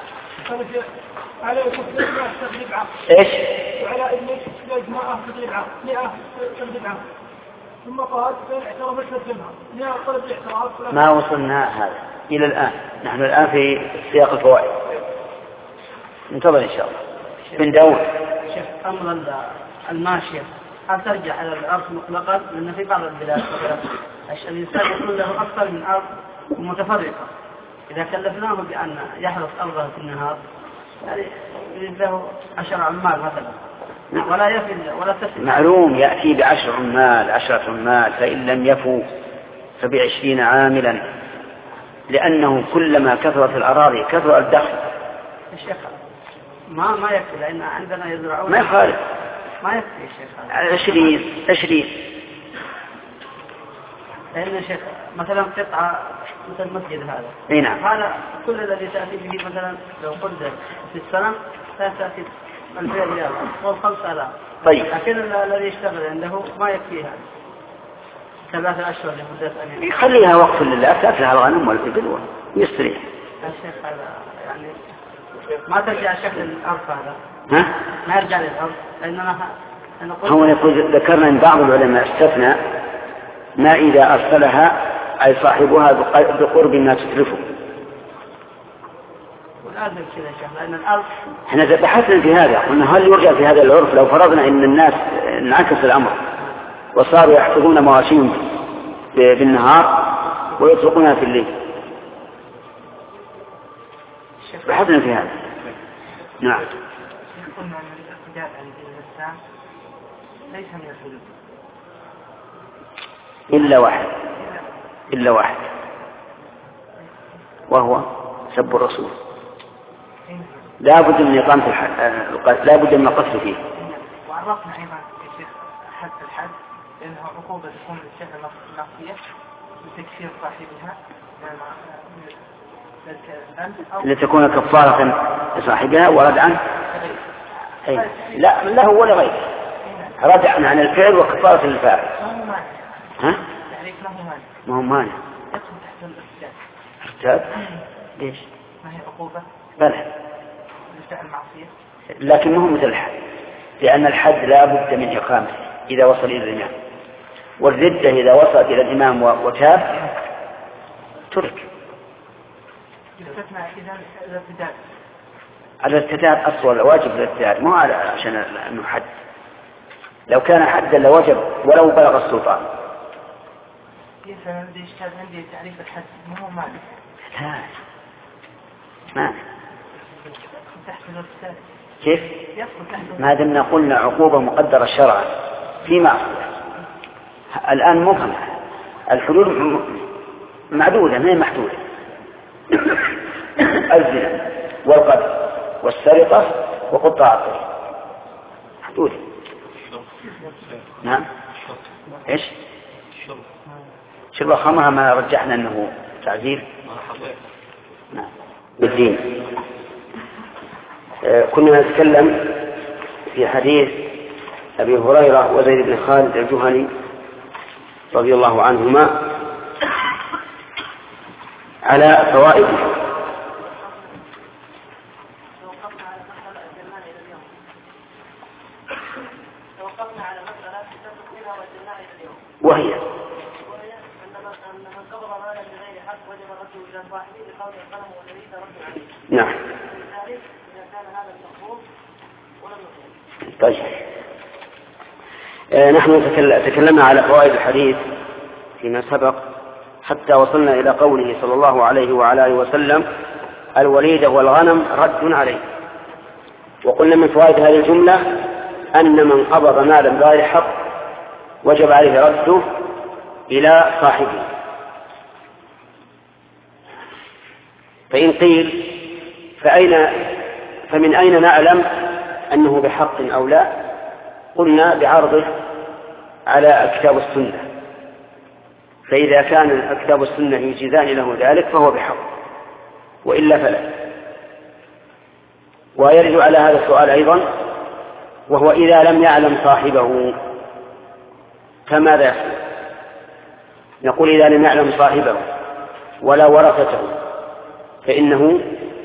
ايش؟ وعلى ابنك يجمعه تضربعه 100 تضربعه ثم قال فإن اعترفت تسلمها طلب الاعتراف. ما وصلنا هذا إلى الآن، نحن الآن في سياق الفوائد. انتظر إن شاء الله. بن داود. شيخ أمر الماشية هل ترجع على الأرض مطلقا؟ لأن في بعض البلاد الإنسان يكون له أكثر من أرض متفرقة، إذا كلفناه بأن يحرث أرضه في النهار يعني يجب له 10 عمال مثلا ولا يفل ولا تسل. معلوم يأتي ب10 عمال 10 عمال، فإن لم يفوا ف20 عاملا، لأنه كلما كثرت الأراضي كثر الدخل. الشيخ ما يكفي، لأن عندنا يزرعون ما يخالف، ما يكفي الشيخ 20 لأن الشيخ مثلا قطعة مثل المسجد هذا نعم. هذا كل الذي تأتي به مثلا لو قدر في السنة تأتي 2000 ريال أو 5000. طيب. لكن الذي يشتغل عنده ما يكفي هذا 3 أشهر لمدة أن يخليها وقف لله، تأكلها الغنم والإبل ويستريح. الشيخ هذا يعني ما ترجع شكل الأرض هذا، ما يرجع للأرض، لأننا هو يقول ذكرنا أن بعض العلماء استثنى ما إذا أرسلها أي صاحبها بقرب ما تتلفه. والآن كذا يا شيخ، لأن الأرض احنا بحثنا في هذا، قلنا هل يرجع في هذا العرف لو فرضنا أن الناس انعكس الأمر وصاروا يحفظون مواشيهم بالنهار ويطلقونها في الليل. بحثنا في هذا. نعم. قلنا أن الاقتداء عن دين الإسلام ليس من الحدود، إلا واحد وهو سب الرسول. لا بد من إقامة القتل، لا بد من القتل فيه. وعرفنا أيضا يا شيخ حد الحد لأنه عقوبة تكون للشهر النفسية بتكفير صاحبها لتكون كفارة لصاحبها وردعا لا له ولا غير، ردعا عن الفعل وكفارة للفاعل. ها؟ ما هو مانع. ارتاد ليش؟ ما هي عقوبة؟ بلى لفعل معصية. لكن ما هو مثل الحد، لأن الحد لا بد من إقامته إذا وصل إلى الإمام، والردة إذا وصلت إلى الإمام وتاب ترك. على الارتداد أصل واجب الارتداد، مو عشان أنه حد. لو كان حدا لوجب ولو بلغ السلطان. عندي تعريف الحد مو معنى. لا ما كيف؟ ما دمنا قلنا عقوبة مقدرة شرعا في معصية. الآن مفهم الحدود معدودة ما هي محدودة. الزنا والقتل والسرقة وقطاع الطريق محدودة. نعم ايش؟ شرب الخمر ما رجحنا انه تعزير. نعم بالدين. كنا نتكلم في حديث أبي هريرة وزيد بن خالد الجهني رضي الله عنهما على فوائده. وهي نعم. طيب نحن تكلمنا على فوائد الحديث فيما سبق حتى وصلنا إلى قوله صلى الله عليه وعلى آله وسلم الوليد والغنم رد عليه. وقلنا من فوائد هذه الجملة أن من قبض مالا بغير حق وجب عليه رده إلى صاحبه. فإن قيل فمن أين نعلم أنه بحق أو لا؟ قلنا بعرضه على كتاب السنة، فإذا كان كتاب السنة يجيزان له ذلك فهو بحق، وإلا فلا. ويرد على هذا السؤال أيضا، وهو إذا لم يعلم صاحبه فماذا يحصل؟ نقول إذا لم يعلم صاحبه ولا ورثته فإنه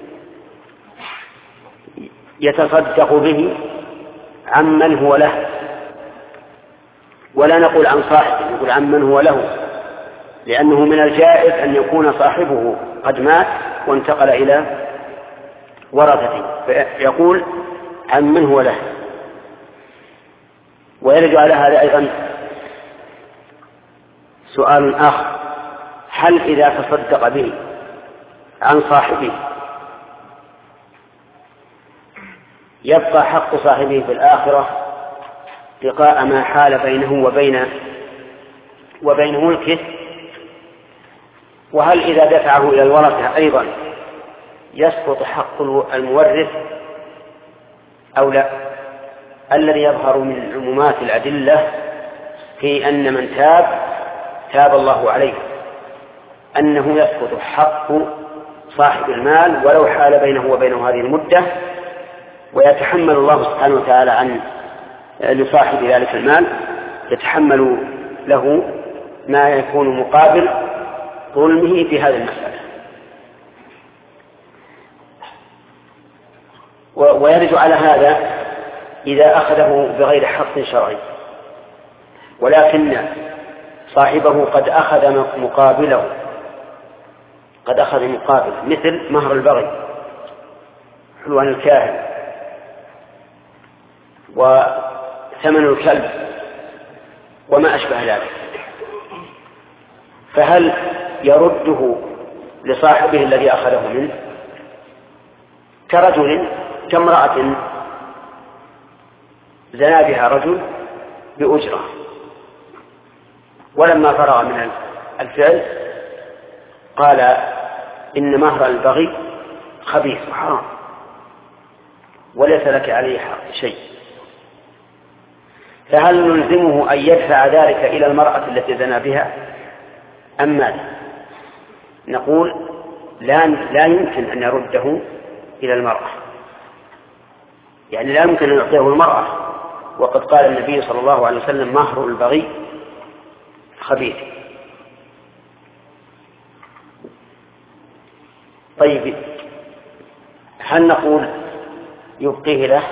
يتصدق به عمن هو له، ولا نقول عن صاحبه، نقول عمن هو له، لأنه من الجائز أن يكون صاحبه قد مات وانتقل إلى ورثته، فيقول عمن هو له. ويرد على هذا أيضا سؤال آخر: هل إذا تصدق به عن صاحبه يبقى حق صاحبه في الآخرة لقاء ما حال بينه وبين ملكه؟ وهل إذا دفعه إلى الورثة أيضا يسقط حق المورث أو لا؟ الذي يظهر من عمومات الأدلة في أن من تاب الله عليه أنه يسقط حق صاحب المال ولو حال بينه وبينه هذه المدة، ويتحمل الله سبحانه وتعالى عن لصاحب ذلك المال، يتحمل له ما يكون مقابل ظلمه في هذه المسألة. ويرد على هذا إذا أخذه بغير حق شرعي، ولكن صاحبه قد أخذ مقابله، مثل مهر البغي، حلوان الكاهن، وثمن الكلب وما أشبه ذلك، فهل يرده لصاحبه الذي أخذه منه؟ كامرأة زنا بها رجل بأجرة ولما فرغ من الفعل قال إن مهر البغي خبيث وحرام وليس لك عليه شيء. فهل نلزمه أن يدفع ذلك إلى المرأة التي زنى بها أم ماذا؟ نقول لا يمكن أن يرده إلى المرأة، يعني لا يمكن أن يعطيه المرأة، وقد قال النبي صلى الله عليه وسلم مهر البغي خبيث. طيب هل نقول يبقيه له؟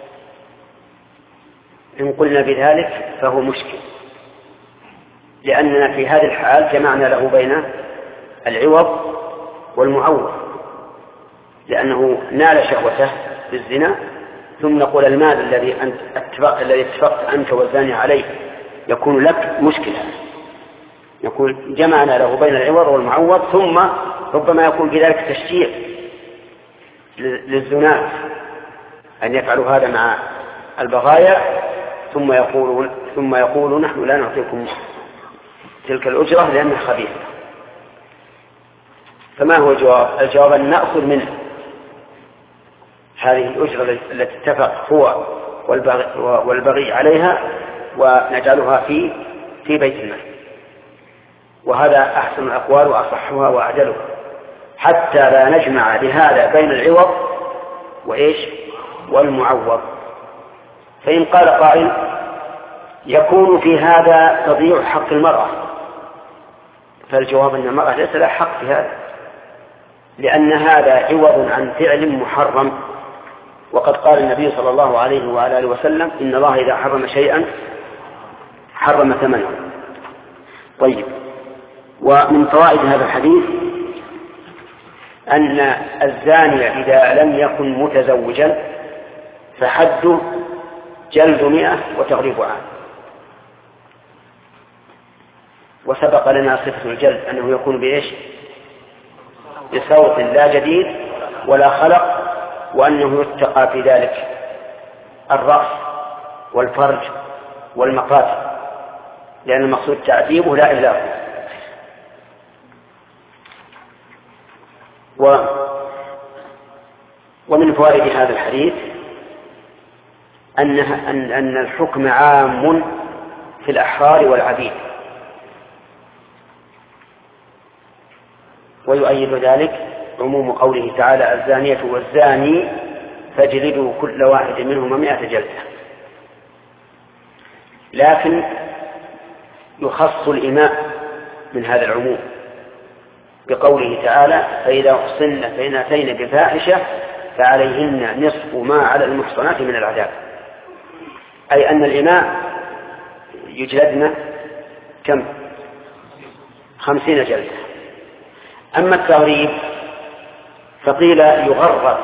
إن قلنا بذلك فهو مشكل، لأننا في هذه الحال جمعنا له بين العوض والمعوض، لأنه نال شهوته بالزنا، ثم نقول المال الذي اتفقت أنت والزاني عليه يكون لك مشكلة، يكون جمعنا له بين العوض والمعوض، ثم ربما يكون بذلك تشجيع للزناة أن يفعلوا هذا مع البغايا، ثم يقولون نحن لا نعطيكم تلك الأجرة لأنها خبيثة. فما هو الجواب؟ الجواب أن نأخذ منه هذه الأجرة التي اتفق هو والبغي عليها ونجعلها في بيت المال، وهذا أحسن الأقوال وأصحها وأعدلها، حتى لا نجمع لهذا بين العوض والمعوض. فإن قال قائل يكون في هذا تضييع حق المرأة، فالجواب أن المرأة ليس لها حق في هذا، لأن هذا عوض عن فعل محرم، وقد قال النبي صلى الله عليه وعلى آله وسلم إن الله إذا حرم شيئا حرم ثمنه. طيب، ومن فوائد هذا الحديث أن الزاني إذا لم يكن متزوجا فحده جلد 100 وتغريب عام. وسبق لنا صفة الجلد أنه يكون بصوت لا جديد ولا خلق، وأنه يتقى في ذلك الرأس والفرج والمقاتل، لأن المقصود تعذيبه لا إهلاكه. ومن فوائد هذا الحديث أن الحكم عام في الأحرار والعبيد، ويؤيد ذلك عموم قوله تعالى الزانية والزاني فاجلدوا كل واحد منهما 100 جلدة. لكن يخص الإماء من هذا العموم بقوله تعالى فإذا أحصن فإن أتين بفاحشة فعليهن نصف ما على المحصنات من العذاب، أي أن الإماء يجلدن كم؟ 50 جلدة. أما التغريب فقيل يغرب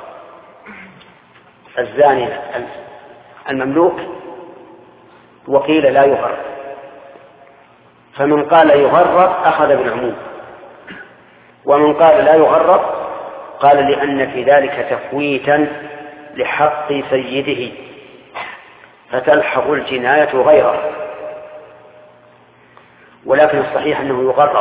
الزاني المملوك، وقيل لا يغرب، فمن قال يغرب أخذ بالعموم، ومن قال لا يغرب قال لأن في ذلك تفويتا لحق سيده فتلحق الجناية غيره، ولكن الصحيح أنه يغرب،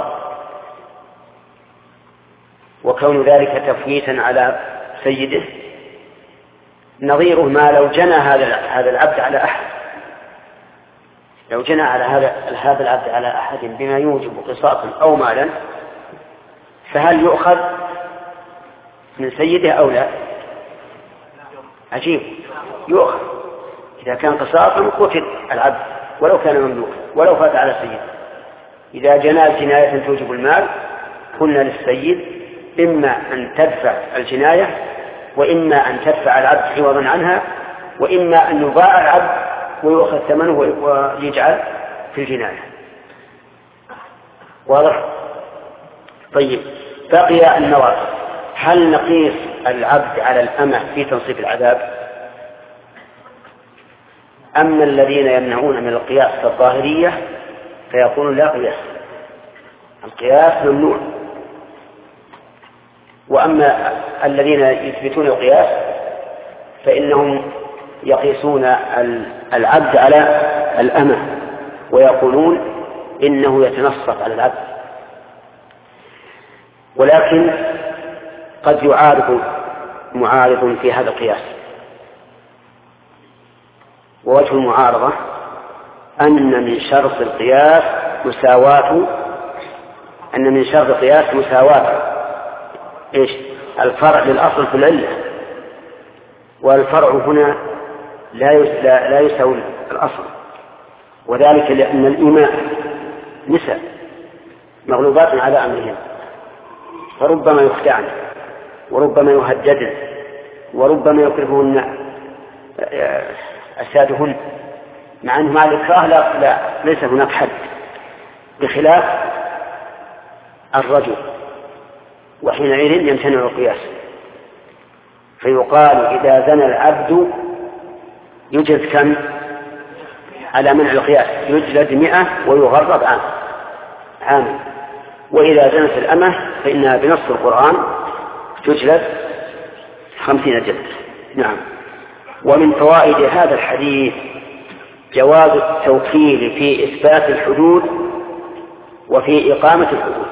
وكون ذلك تفويتا على سيده نظيره ما لو جنى هذا العبد على أحد، لو جنى على هذا العبد على أحد بما يوجب قصاصا أو مالا، فهل يؤخذ من سيده أو لا؟ عجيب، يؤخذ. إذا كان قصاصا قتل العبد ولو كان مملوكا ولو فات على سيده. إذا جنى جناية توجب المال قلنا للسيد إما أن تدفع الجناية، وإما أن تدفع العبد عوضا عنها، وإما أن يباع العبد ويؤخذ ثمنه ويجعل في الجناية. واضح؟ طيب، بقي النظر، هل نقيس العبد على الأمة في تنصيف العذاب؟ أما الذين يمنعون من القياس كالظاهرية فيقولون لا قياس، القياس ممنوع. وأما الذين يثبتون القياس فإنهم يقيسون العبد على الأمة، ويقولون إنه يتنصف على العبد، ولكن قد يعارض معارض في هذا القياس. ووجه المعارضة أن من شرط القياس مساواة الفرع للأصل في العلة، والفرع هنا لا يساوي الأصل، وذلك لأن الإماء نساء مغلوبات على أمرهن، فربما يخدعن وربما يهددن وربما يكرههن أسادهن، مع أنه مع الإكراه لا ليس هناك حد، بخلاف الرجل، وحينئذ يمتنع القياس. فيقال إذا زنى العبد يجلد كم على منع القياس؟ يجلد 100 ويغرب عام. وإذا زنت الأمة فإنها بنص القرآن تجلد 50 جلد. نعم. ومن فوائد هذا الحديث جواز التوكيل في إثبات الحدود وفي إقامة الحدود،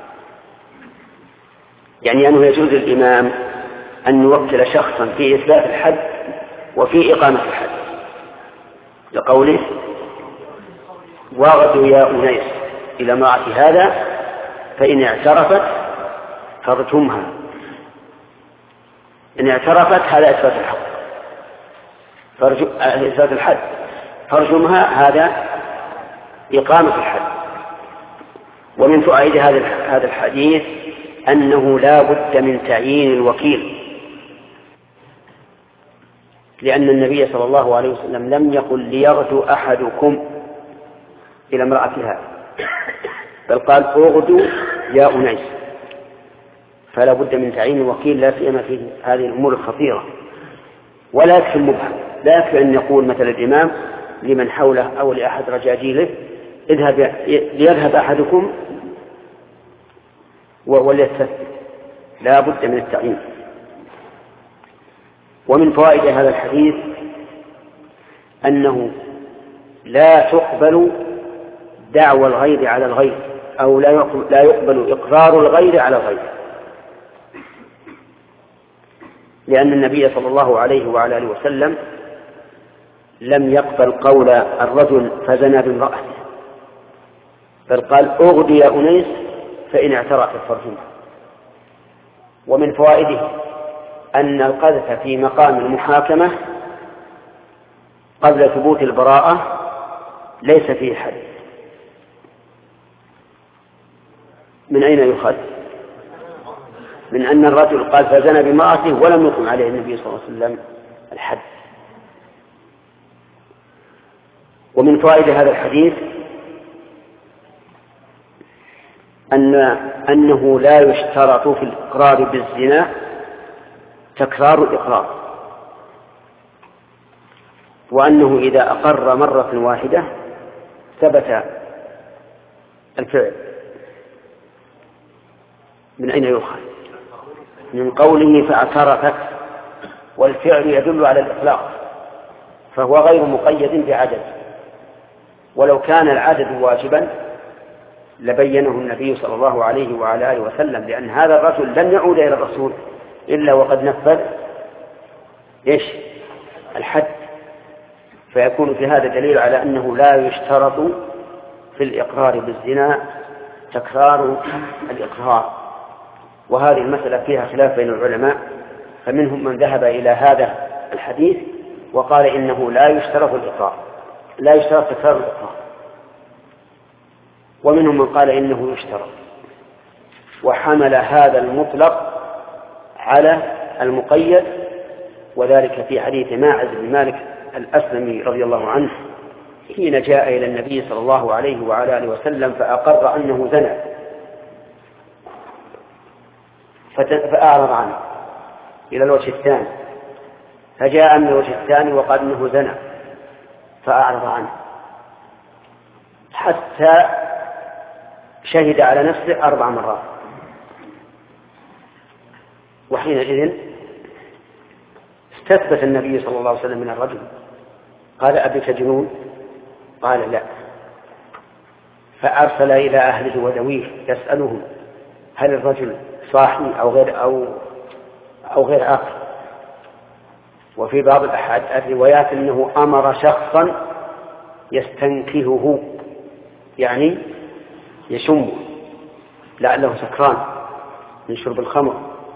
يعني أنه يجوز الإمام أن يوكل شخصا في إثبات الحد وفي إقامة الحد، لقوله واغدوا يا أنيس إلى امرأة هذا فإن اعترفت فارجمها. إن اعترفت هذا إثبات الحق، إثبات الحد، فارجمها هذا إقامة الحد. ومن فوائد هذا الحديث أنه لا بد من تعيين الوكيل، لأن النبي صلى الله عليه وسلم لم يقل ليغدو أحدكم إلى امرأتها، بل قال اغدوا يا أنيس، فلا بد من تعيين الوكيل، لا سيما في هذه الأمور الخطيرة. ولا يكفي المبهم، لا يكفي أن يقول مثل الإمام لمن حوله أو لأحد رجاجيله ليذهب أحدكم وليستثبت، لا بد من التعيين. ومن فوائد هذا الحديث أنه لا تقبل دعوى الغير على الغير، أو لا يقبل إقرار الغير على الغير، لأن النبي صلى الله عليه وعلى آله وسلم لم يقبل قول الرجل فزنى بامرأته، بل قال اغدي يا أنيس فإن اعترفت فارجمها. ومن فوائده أن القذف في مقام المحاكمة قبل ثبوت البراءة ليس فيه حد. من أين يؤخذ؟ من أن الرجل قال فزنى بامرأته ولم يقم عليه النبي صلى الله عليه وسلم الحد. ومن فوائد هذا الحديث أنه لا يشترط في الإقرار بالزنا تكرار الإقرار، وأنه إذا أقر مرة واحدة ثبت الفعل. من أين يؤخذ؟ من قوله فاعترفت، والفعل يدل على الإطلاق، فهو غير مقيد بعدد، ولو كان العدد واجبا لبينه النبي صلى الله عليه وعلى آله وسلم، لأن هذا الرجل لن يعود إلى الرسول إلا وقد نفذ الحد، فيكون في هذا دليل على أنه لا يشترط في الإقرار بالزنا تكرار الإقرار. وهذه المسألة فيها خلاف بين العلماء، فمنهم من ذهب إلى هذا الحديث وقال إنه لا يشترط الإقرار، لا يشترط تكرار الإقرار، ومنهم من قال إنه يشترط، وحمل هذا المطلق على المقيد، وذلك في حديث ماعز بن مالك الأسلمي رضي الله عنه حين جاء إلى النبي صلى الله عليه وعلى آله وسلم فأقر أنه زنى، فأعرض عنه إلى الوجه الثاني، فجاء من الوجه الثاني وقال أنه زنى فأعرض عنه، حتى شهد على نفسه 4 مرات. وحينئذ استثبت النبي صلى الله عليه وسلم من الرجل، قال أبك جنون؟ قال لا. فأرسل إلى أهله وذويه يسألهم هل الرجل صاحي أو غير عاقل. وفي بعض الروايات أنه أمر شخصا يستنكهه، يعني يشمه لعله سكران من شرب الخمر.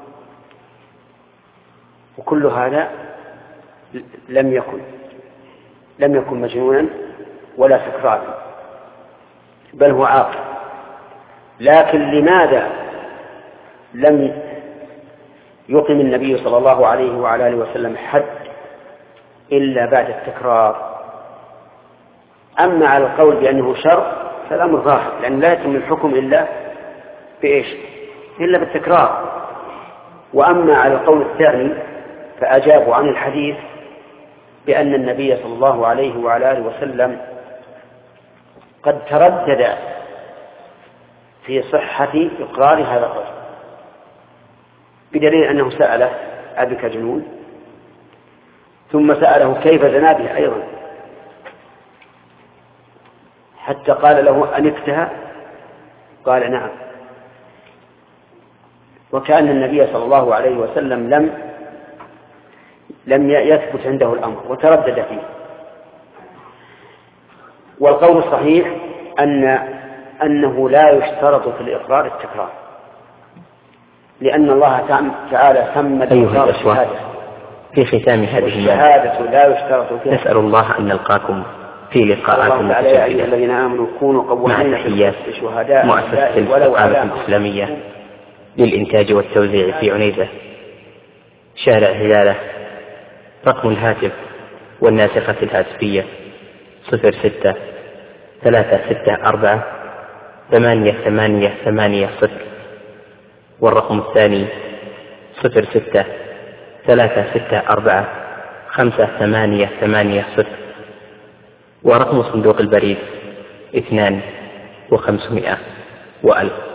وكل هذا لم يكن مجنونا ولا سكرانا، بل هو عاقل. لكن لماذا لم يقم النبي صلى الله عليه وعلى آله وسلم حد إلا بعد التكرار؟ أما على القول بأنه شر فالأمر ظاهر، لأن لا يتم الحكم إلا بإيش؟ إلا بالتكرار. وأما على القول الثاني فأجابوا عن الحديث بأن النبي صلى الله عليه وعلى آله وسلم قد تردد في صحة إقرار هذا الرجل، بدليل أنه سأله أبك جنون، ثم سأله كيف زنا به أيضا، حتى قال له أنكتها؟ قال نعم. وكأن النبي صلى الله عليه وسلم لم يثبت عنده الأمر وتردد فيه. والقول الصحيح أنه لا يشترط في الإقرار التكرار، لأن الله تعالى سمى أيها الأخوة، في ختام هذه الشهادة لا يشترط فيها. نسأل الله أن نلقاكم في لقاءات متجددة مع تحيات مؤسسة الاستقامة الإسلامية للإنتاج والتوزيع في عنيزة، شارع هلالة. رقم الهاتف والناسخة الهاتفية 06-364-8880، والرقم الثاني 06-364-5880، ورقم صندوق البريد 2500 و1000.